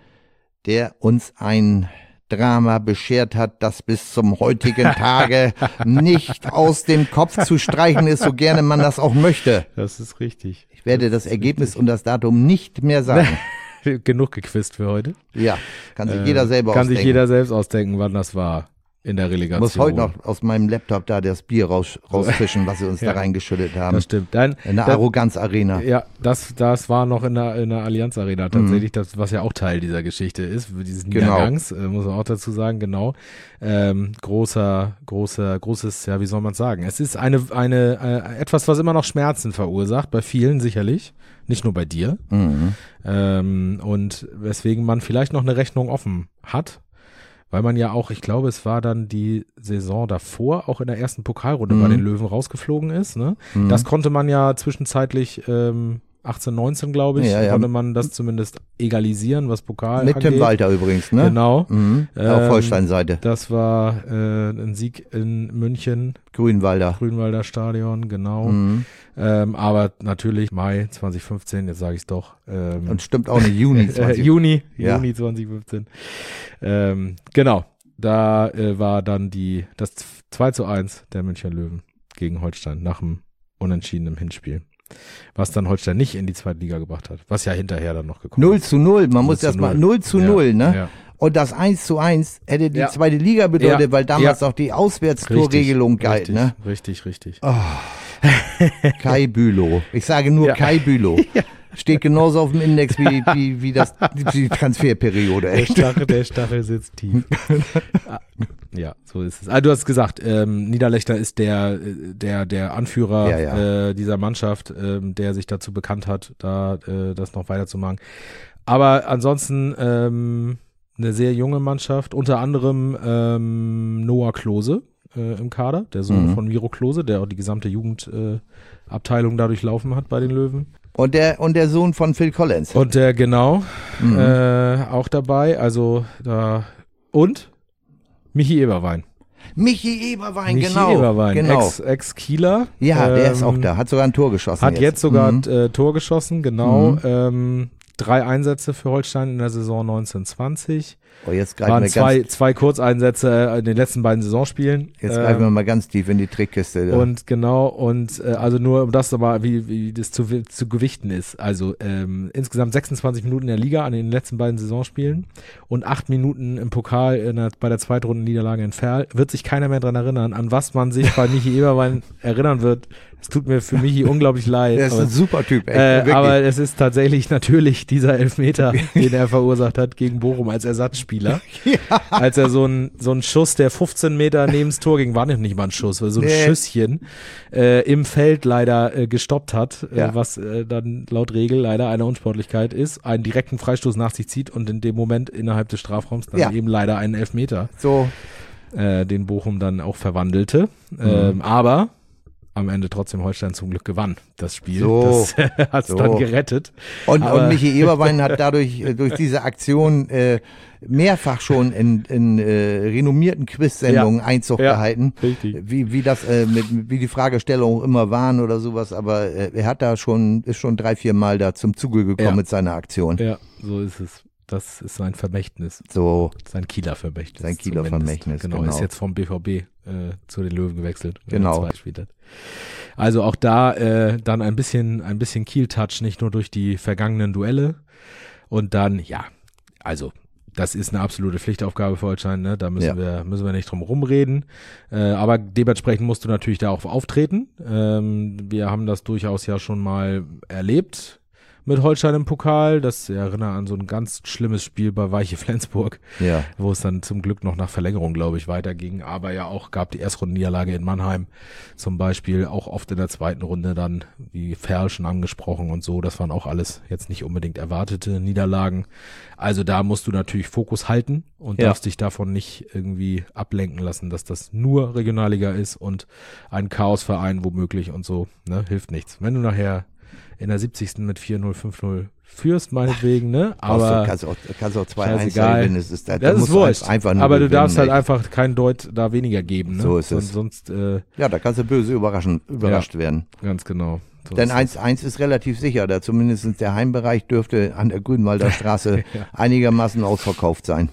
[SPEAKER 3] der uns ein Drama beschert hat, das bis zum heutigen Tage nicht aus dem Kopf zu streichen ist, so gerne man das auch möchte.
[SPEAKER 2] Das ist richtig.
[SPEAKER 3] Ich werde das Ergebnis und das Datum nicht mehr sagen.
[SPEAKER 2] Genug gequizt für heute.
[SPEAKER 3] Ja, kann sich
[SPEAKER 2] Äh,
[SPEAKER 3] jeder selber
[SPEAKER 2] Kann
[SPEAKER 3] ausdenken.
[SPEAKER 2] sich jeder selbst ausdenken, wann das war in der Relegation.
[SPEAKER 3] Ich muss heute noch aus meinem Laptop da das Bier raus, rausfischen, was sie uns
[SPEAKER 2] Ja.
[SPEAKER 3] da reingeschüttet haben.
[SPEAKER 2] Das stimmt. Dann,
[SPEAKER 3] In der
[SPEAKER 2] das-
[SPEAKER 3] Arroganz-Arena.
[SPEAKER 2] Ja, das, das war noch in der, in der Allianz Arena tatsächlich, das, was ja auch Teil dieser Geschichte ist, dieses
[SPEAKER 3] Genau.
[SPEAKER 2] Niedergangs, äh, muss man auch dazu sagen, genau. Ähm, großer, großer, großes, ja, wie soll man sagen? Es ist eine, eine, äh, etwas, was immer noch Schmerzen verursacht, bei vielen sicherlich, nicht nur bei dir.
[SPEAKER 3] Mhm.
[SPEAKER 2] Ähm, und weswegen man vielleicht noch eine Rechnung offen hat, weil man ja auch, ich glaube, es war dann die Saison davor, auch in der ersten Pokalrunde
[SPEAKER 3] Mhm.
[SPEAKER 2] bei den Löwen rausgeflogen ist. Ne?
[SPEAKER 3] Mhm.
[SPEAKER 2] Das konnte man ja zwischenzeitlich ähm, achtzehn, neunzehn, glaube ich,
[SPEAKER 3] Ja, ja.
[SPEAKER 2] konnte man das zumindest egalisieren, was Pokal
[SPEAKER 3] Mit
[SPEAKER 2] angeht.
[SPEAKER 3] Tim Walter übrigens, ne?
[SPEAKER 2] Genau.
[SPEAKER 3] Mhm.
[SPEAKER 2] Ähm,
[SPEAKER 3] Auf Holstein-Seite.
[SPEAKER 2] Das war äh, ein Sieg in München,
[SPEAKER 3] Grünwalder.
[SPEAKER 2] Grünwalder Stadion, genau.
[SPEAKER 3] Mhm.
[SPEAKER 2] Ähm, aber natürlich Mai zwanzig fünfzehn, jetzt sage ich es doch. Ähm,
[SPEAKER 3] Und stimmt auch nicht, Juni
[SPEAKER 2] äh,
[SPEAKER 3] zwanzig.
[SPEAKER 2] Juni,
[SPEAKER 3] Ja.
[SPEAKER 2] Juni zwanzig fünfzehn. Ähm, genau, da äh, war dann die das zwei zu eins der Münchner Löwen gegen Holstein nach dem Unentschieden im Hinspiel. Was dann Holstein nicht in die zweite Liga gebracht hat, was ja hinterher dann noch gekommen
[SPEAKER 3] null
[SPEAKER 2] ist.
[SPEAKER 3] zu null, man muss
[SPEAKER 2] zu
[SPEAKER 3] das mal
[SPEAKER 2] null.
[SPEAKER 3] null zu
[SPEAKER 2] Ja,
[SPEAKER 3] null, ne?
[SPEAKER 2] ja.
[SPEAKER 3] Und das eins zu eins hätte die
[SPEAKER 2] Ja.
[SPEAKER 3] zweite Liga bedeutet,
[SPEAKER 2] Ja.
[SPEAKER 3] weil damals
[SPEAKER 2] Ja.
[SPEAKER 3] auch die Auswärtstorregelung galt,
[SPEAKER 2] richtig,
[SPEAKER 3] ne?
[SPEAKER 2] Richtig, richtig.
[SPEAKER 3] Oh. Kai Bülow. Ich sage nur
[SPEAKER 2] Ja.
[SPEAKER 3] Kai Bülow. Steht genauso auf dem Index wie, wie, wie das, die Transferperiode.
[SPEAKER 2] Der
[SPEAKER 3] Echt.
[SPEAKER 2] Stachel, der Stachel sitzt tief. Ah, ja, so ist es. Ah, du hast gesagt, ähm, Niederlechner ist der, äh, der, der Anführer
[SPEAKER 3] Ja, ja.
[SPEAKER 2] Äh, dieser Mannschaft, ähm, der sich dazu bekannt hat, da äh, das noch weiterzumachen. Aber ansonsten ähm, eine sehr junge Mannschaft, unter anderem ähm, Noah Klose äh, im Kader, der Sohn
[SPEAKER 3] Mhm.
[SPEAKER 2] von Miro Klose, der auch die gesamte Jugendabteilung äh, Abteilung da durchlaufen hat bei den Löwen.
[SPEAKER 3] Und der, und der Sohn von Phil Collins.
[SPEAKER 2] Und der, genau,
[SPEAKER 3] Mhm.
[SPEAKER 2] äh, auch dabei, also da, und Michi Eberwein.
[SPEAKER 3] Michi Eberwein,
[SPEAKER 2] Michi
[SPEAKER 3] genau.
[SPEAKER 2] Eberwein,
[SPEAKER 3] genau.
[SPEAKER 2] Ex, Ex-Kieler.
[SPEAKER 3] Ja, der ist auch
[SPEAKER 2] ähm,
[SPEAKER 3] da. Hat sogar ein Tor geschossen.
[SPEAKER 2] Hat jetzt, sogar
[SPEAKER 3] Mhm.
[SPEAKER 2] äh, Tor geschossen, genau.
[SPEAKER 3] Mhm.
[SPEAKER 2] Ähm, drei Einsätze für Holstein in der Saison neunzehn zwanzig.
[SPEAKER 3] Oh, jetzt greifen
[SPEAKER 2] Waren
[SPEAKER 3] wir
[SPEAKER 2] zwei,
[SPEAKER 3] ganz,
[SPEAKER 2] zwei Kurzeinsätze in den letzten beiden Saisonspielen.
[SPEAKER 3] jetzt
[SPEAKER 2] Ähm,
[SPEAKER 3] greifen wir mal ganz tief in die Trickkiste. Da.
[SPEAKER 2] Und genau, und äh, also nur um das nochmal, wie, wie das zu, zu gewichten ist. Also ähm, insgesamt sechsundzwanzig Minuten in der Liga an den letzten beiden Saisonspielen und acht Minuten im Pokal in der, bei der Zweitrunden-Niederlage in Verl. Wird sich keiner mehr dran erinnern, an was man sich bei Michi Eberwein erinnern wird. Es tut mir für Michi unglaublich leid.
[SPEAKER 3] Der ist
[SPEAKER 2] aber,
[SPEAKER 3] ein super Typ, echt,
[SPEAKER 2] äh,
[SPEAKER 3] wirklich.
[SPEAKER 2] aber es ist tatsächlich natürlich dieser Elfmeter, den er verursacht hat gegen Bochum als Ersatzspieler.
[SPEAKER 3] Ja.
[SPEAKER 2] Als er so ein so ein Schuss, der fünfzehn Meter neben das Tor ging, war nicht nicht mal ein Schuss, war so ein
[SPEAKER 3] Nee.
[SPEAKER 2] Schüsschen, äh, im Feld leider äh, gestoppt hat,
[SPEAKER 3] Ja.
[SPEAKER 2] äh, was äh, dann laut Regel leider eine Unsportlichkeit ist, einen direkten Freistoß nach sich zieht und in dem Moment innerhalb des Strafraums dann
[SPEAKER 3] Ja.
[SPEAKER 2] eben leider einen Elfmeter,
[SPEAKER 3] So,
[SPEAKER 2] äh, den Bochum dann auch verwandelte. Ähm, aber am Ende trotzdem Holstein zum Glück gewann, das Spiel.
[SPEAKER 3] So.
[SPEAKER 2] Das hat es
[SPEAKER 3] So.
[SPEAKER 2] dann gerettet.
[SPEAKER 3] und,
[SPEAKER 2] Aber-
[SPEAKER 3] und Michi Eberwein hat dadurch, äh, durch diese Aktion äh, mehrfach schon in, in äh, renommierten Quiz-Sendungen Einzug
[SPEAKER 2] Ja.
[SPEAKER 3] gehalten.
[SPEAKER 2] Richtig.
[SPEAKER 3] Wie, wie das, äh, mit, wie die Fragestellungen immer waren oder sowas, aber äh, er hat da schon, ist schon drei, vier Mal da zum Zuge gekommen
[SPEAKER 2] Ja.
[SPEAKER 3] mit seiner Aktion.
[SPEAKER 2] Ja, so ist es. Das ist sein Vermächtnis.
[SPEAKER 3] So,
[SPEAKER 2] Sein Kieler Vermächtnis.
[SPEAKER 3] Sein Kieler
[SPEAKER 2] zumindest.
[SPEAKER 3] Vermächtnis,
[SPEAKER 2] Genau,
[SPEAKER 3] genau.
[SPEAKER 2] ist jetzt vom B V B äh, zu den Löwen gewechselt. wenn
[SPEAKER 3] Genau.
[SPEAKER 2] er zwei gespielt hat. Also auch da äh, dann ein bisschen, ein bisschen Kiel-Touch, nicht nur durch die vergangenen Duelle. Und dann, ja, also das ist eine absolute Pflichtaufgabe für Holstein, ne? Da müssen
[SPEAKER 3] Ja.
[SPEAKER 2] wir, müssen wir nicht drum rumreden. Äh, aber dementsprechend musst du natürlich da auch auftreten. Ähm, wir haben das durchaus ja schon mal erlebt mit Holstein im Pokal. Das erinnert an so ein ganz schlimmes Spiel bei Weiche Flensburg,
[SPEAKER 3] ja.
[SPEAKER 2] wo es dann zum Glück noch nach Verlängerung, glaube ich, weiterging. Aber ja auch gab die Erstrundenniederlage in Mannheim zum Beispiel, auch oft in der zweiten Runde dann, wie Ferl schon angesprochen und so. Das waren auch alles jetzt nicht unbedingt erwartete Niederlagen. Also da musst du natürlich Fokus halten und
[SPEAKER 3] Ja.
[SPEAKER 2] darfst dich davon nicht irgendwie ablenken lassen, dass das nur Regionalliga ist und ein Chaosverein womöglich und so, ne, hilft nichts. Wenn du nachher in der siebzigsten mit vier null, fünf null führst, meinetwegen, ne?
[SPEAKER 3] Aber
[SPEAKER 2] Aber
[SPEAKER 3] kannst auch, kannst auch zwei eins
[SPEAKER 2] scheißegal.
[SPEAKER 3] gewinnen. Es ist, da, da
[SPEAKER 2] das ist
[SPEAKER 3] musst du
[SPEAKER 2] wurscht.
[SPEAKER 3] einfach nur
[SPEAKER 2] aber du
[SPEAKER 3] gewinnen,
[SPEAKER 2] darfst halt
[SPEAKER 3] echt.
[SPEAKER 2] einfach keinen Deut da weniger geben, ne?
[SPEAKER 3] So ist
[SPEAKER 2] Sonst,
[SPEAKER 3] es.
[SPEAKER 2] sonst äh,
[SPEAKER 3] Ja, da kannst du böse überraschen, überrascht werden.
[SPEAKER 2] ganz genau. So
[SPEAKER 3] Denn
[SPEAKER 2] ist
[SPEAKER 3] eins eins ist relativ sicher, da zumindest der Heimbereich dürfte an der Grünwalder Straße
[SPEAKER 2] Ja.
[SPEAKER 3] einigermaßen ausverkauft sein.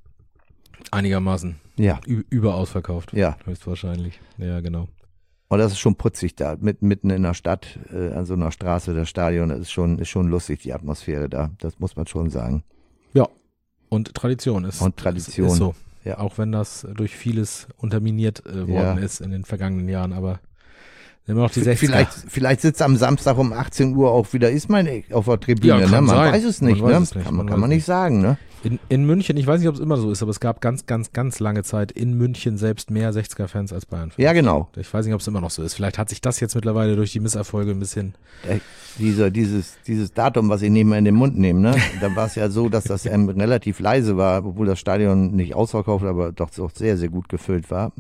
[SPEAKER 2] es. Einigermaßen
[SPEAKER 3] Ja,
[SPEAKER 2] ü- überausverkauft.
[SPEAKER 3] ja.
[SPEAKER 2] Höchstwahrscheinlich. Ja, genau.
[SPEAKER 3] Und das ist schon putzig da, mit, mitten in der Stadt, äh, an so einer Straße, das Stadion, das ist schon, ist schon lustig, die Atmosphäre da. Das muss man schon sagen.
[SPEAKER 2] Ja. Und Tradition ist.
[SPEAKER 3] Und Tradition.
[SPEAKER 2] Ist, ist so.
[SPEAKER 3] Ja.
[SPEAKER 2] Auch wenn das durch vieles unterminiert äh, worden
[SPEAKER 3] Ja.
[SPEAKER 2] ist in den vergangenen Jahren, aber Immer noch die sechziger.
[SPEAKER 3] Vielleicht, vielleicht sitzt am Samstag um achtzehn Uhr auch wieder Ismail auf der Tribüne.
[SPEAKER 2] Ja, kann
[SPEAKER 3] ne? Man
[SPEAKER 2] sein.
[SPEAKER 3] weiß es nicht.
[SPEAKER 2] Man weiß
[SPEAKER 3] ne?
[SPEAKER 2] es nicht.
[SPEAKER 3] Kann, man,
[SPEAKER 2] Man
[SPEAKER 3] kann
[SPEAKER 2] weiß
[SPEAKER 3] man nicht sagen. Ne?
[SPEAKER 2] In, in München, ich weiß nicht, ob es immer so ist, aber es gab ganz, ganz, ganz lange Zeit in München selbst mehr sechziger-Fans als Bayern-Fans.
[SPEAKER 3] Ja, genau.
[SPEAKER 2] Ich weiß nicht, ob es immer noch so ist. Vielleicht hat sich das jetzt mittlerweile durch die Misserfolge ein bisschen...
[SPEAKER 3] Äh, dieser, dieses, dieses Datum, was ich nicht mehr in den Mund nehme, ne? Da war es ja so, dass das ähm, relativ leise war, obwohl das Stadion nicht ausverkauft, aber doch, doch sehr, sehr gut gefüllt war.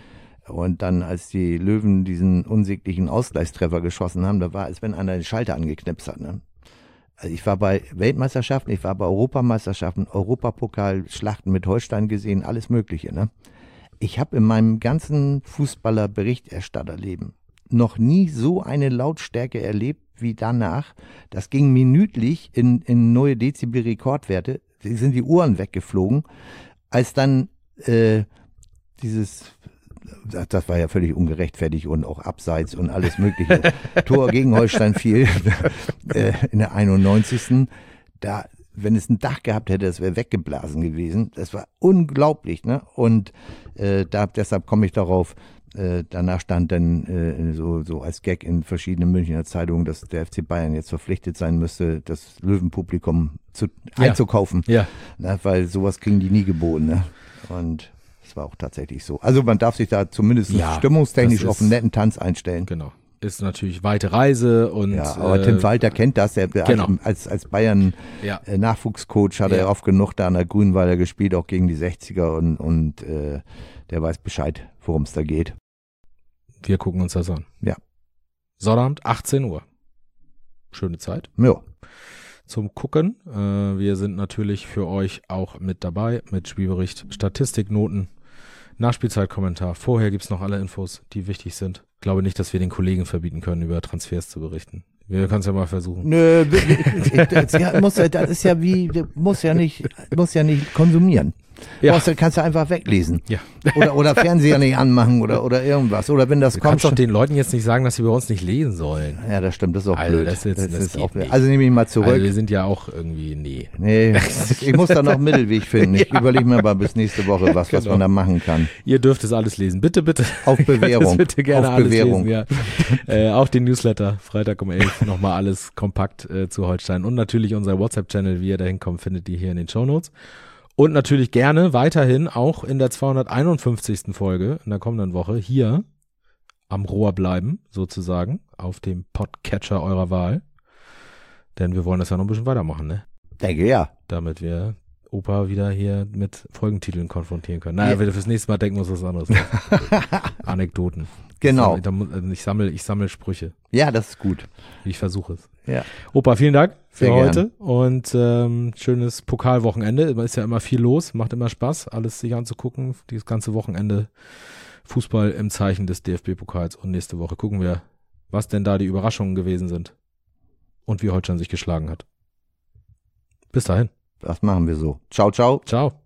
[SPEAKER 3] Und dann, als die Löwen diesen unsäglichen Ausgleichstreffer geschossen haben, da war es, wenn einer den Schalter angeknipst hat. Ne? Also ich war bei Weltmeisterschaften, ich war bei Europameisterschaften, Europapokal, Schlachten mit Holstein gesehen, alles Mögliche. Ne? Ich habe in meinem ganzen Fußballer-Berichterstatterleben noch nie so eine Lautstärke erlebt wie danach. Das ging minütlich in, in neue Dezibel-Rekordwerte. Die sind die Uhren weggeflogen, als dann äh, dieses... Das war ja völlig ungerechtfertigt und auch abseits und alles mögliche. Tor gegen Holstein fiel äh, in der einundneunzigsten Da, wenn es ein Dach gehabt hätte, das wäre weggeblasen gewesen. Das war unglaublich, ne? Und äh, da, deshalb komme ich darauf. Äh, danach stand dann äh, so, so als Gag in verschiedenen Münchner Zeitungen, dass der F C Bayern jetzt verpflichtet sein müsste, das Löwenpublikum zu,
[SPEAKER 2] Ja.
[SPEAKER 3] einzukaufen.
[SPEAKER 2] Ja.
[SPEAKER 3] Ne? Weil sowas kriegen die nie geboten. Ne? Und das war auch tatsächlich so. Also man darf sich da zumindest
[SPEAKER 2] Ja,
[SPEAKER 3] stimmungstechnisch
[SPEAKER 2] das
[SPEAKER 3] auf
[SPEAKER 2] ist-
[SPEAKER 3] einen netten Tanz einstellen.
[SPEAKER 2] Genau. Ist natürlich weite Reise und...
[SPEAKER 3] Ja, aber
[SPEAKER 2] äh,
[SPEAKER 3] Tim Walter kennt das. Der, der
[SPEAKER 2] genau.
[SPEAKER 3] als, als Bayern
[SPEAKER 2] Ja.
[SPEAKER 3] äh, Nachwuchscoach hat er
[SPEAKER 2] Ja.
[SPEAKER 3] oft genug da an der Grünwalder gespielt, auch gegen die sechziger und, und äh, der weiß Bescheid, worum es da geht.
[SPEAKER 2] Wir gucken uns das an.
[SPEAKER 3] Ja.
[SPEAKER 2] Sonnabend, achtzehn Uhr. Schöne Zeit
[SPEAKER 3] Ja,
[SPEAKER 2] zum Gucken. Äh, wir sind natürlich für euch auch mit dabei, mit Spielbericht, Statistiknoten, Nachspielzeitkommentar. Vorher gibt's noch alle Infos, die wichtig sind. Ich glaube nicht, dass wir den Kollegen verbieten können, über Transfers zu berichten. Wir können es ja mal versuchen.
[SPEAKER 3] nö, das, ja, muss ja, das ist ja wie, muss ja nicht, muss ja nicht konsumieren.
[SPEAKER 2] Ja.
[SPEAKER 3] Brauchst du- kannst du einfach weglesen.
[SPEAKER 2] Ja.
[SPEAKER 3] Oder, oder Fernseher nicht anmachen oder, oder irgendwas. Oder wenn das
[SPEAKER 2] Du
[SPEAKER 3] kommt.
[SPEAKER 2] kannst doch
[SPEAKER 3] schon-
[SPEAKER 2] den Leuten jetzt nicht sagen, dass sie bei uns nicht lesen sollen.
[SPEAKER 3] Ja, das stimmt, das ist auch
[SPEAKER 2] Also,
[SPEAKER 3] blöd.
[SPEAKER 2] das ist jetzt- das geht
[SPEAKER 3] auch blöd.
[SPEAKER 2] nicht.
[SPEAKER 3] Also nehme ich mal zurück.
[SPEAKER 2] Also wir sind ja auch irgendwie, nee.
[SPEAKER 3] Nee, ich muss da noch einen Mittelweg finden. Ich
[SPEAKER 2] Ja.
[SPEAKER 3] überlege mir mal bis nächste Woche was, was
[SPEAKER 2] Genau.
[SPEAKER 3] man da machen kann.
[SPEAKER 2] Ihr dürft es alles lesen. Bitte, bitte.
[SPEAKER 3] Auf Bewährung.
[SPEAKER 2] Das bitte gerne
[SPEAKER 3] Auf
[SPEAKER 2] alles
[SPEAKER 3] Bewährung.
[SPEAKER 2] lesen, ja. äh, auch den Newsletter, Freitag um elf, nochmal alles kompakt äh, zu Holstein. Und natürlich unser WhatsApp-Channel, wie ihr da hinkommt, findet ihr hier in den Shownotes. Und natürlich gerne weiterhin auch in der zweihunderteinundfünfzigsten Folge in der kommenden Woche hier am Rohr bleiben, sozusagen, auf dem Podcatcher eurer Wahl. Denn wir wollen das ja noch ein bisschen weitermachen, ne?
[SPEAKER 3] Denke ja.
[SPEAKER 2] Damit wir Opa wieder hier mit Folgentiteln konfrontieren können. Naja,
[SPEAKER 3] Ja.
[SPEAKER 2] wir fürs nächste Mal denken wir uns was anderes. aus. Anekdoten.
[SPEAKER 3] Genau.
[SPEAKER 2] Ich sammle, also ich sammle, ich sammle Sprüche.
[SPEAKER 3] Ja, das ist gut.
[SPEAKER 2] Ich versuche es.
[SPEAKER 3] Ja.
[SPEAKER 2] Opa, vielen Dank für
[SPEAKER 3] Sehr gern.
[SPEAKER 2] heute und ähm, schönes Pokalwochenende. Es ist ja immer viel los, macht immer Spaß, alles sich anzugucken. Dieses ganze Wochenende Fußball im Zeichen des D F B-Pokals. Und nächste Woche gucken wir, was denn da die Überraschungen gewesen sind und wie Holstein sich geschlagen hat. Bis dahin.
[SPEAKER 3] Das machen wir so. Ciao, ciao.
[SPEAKER 2] Ciao.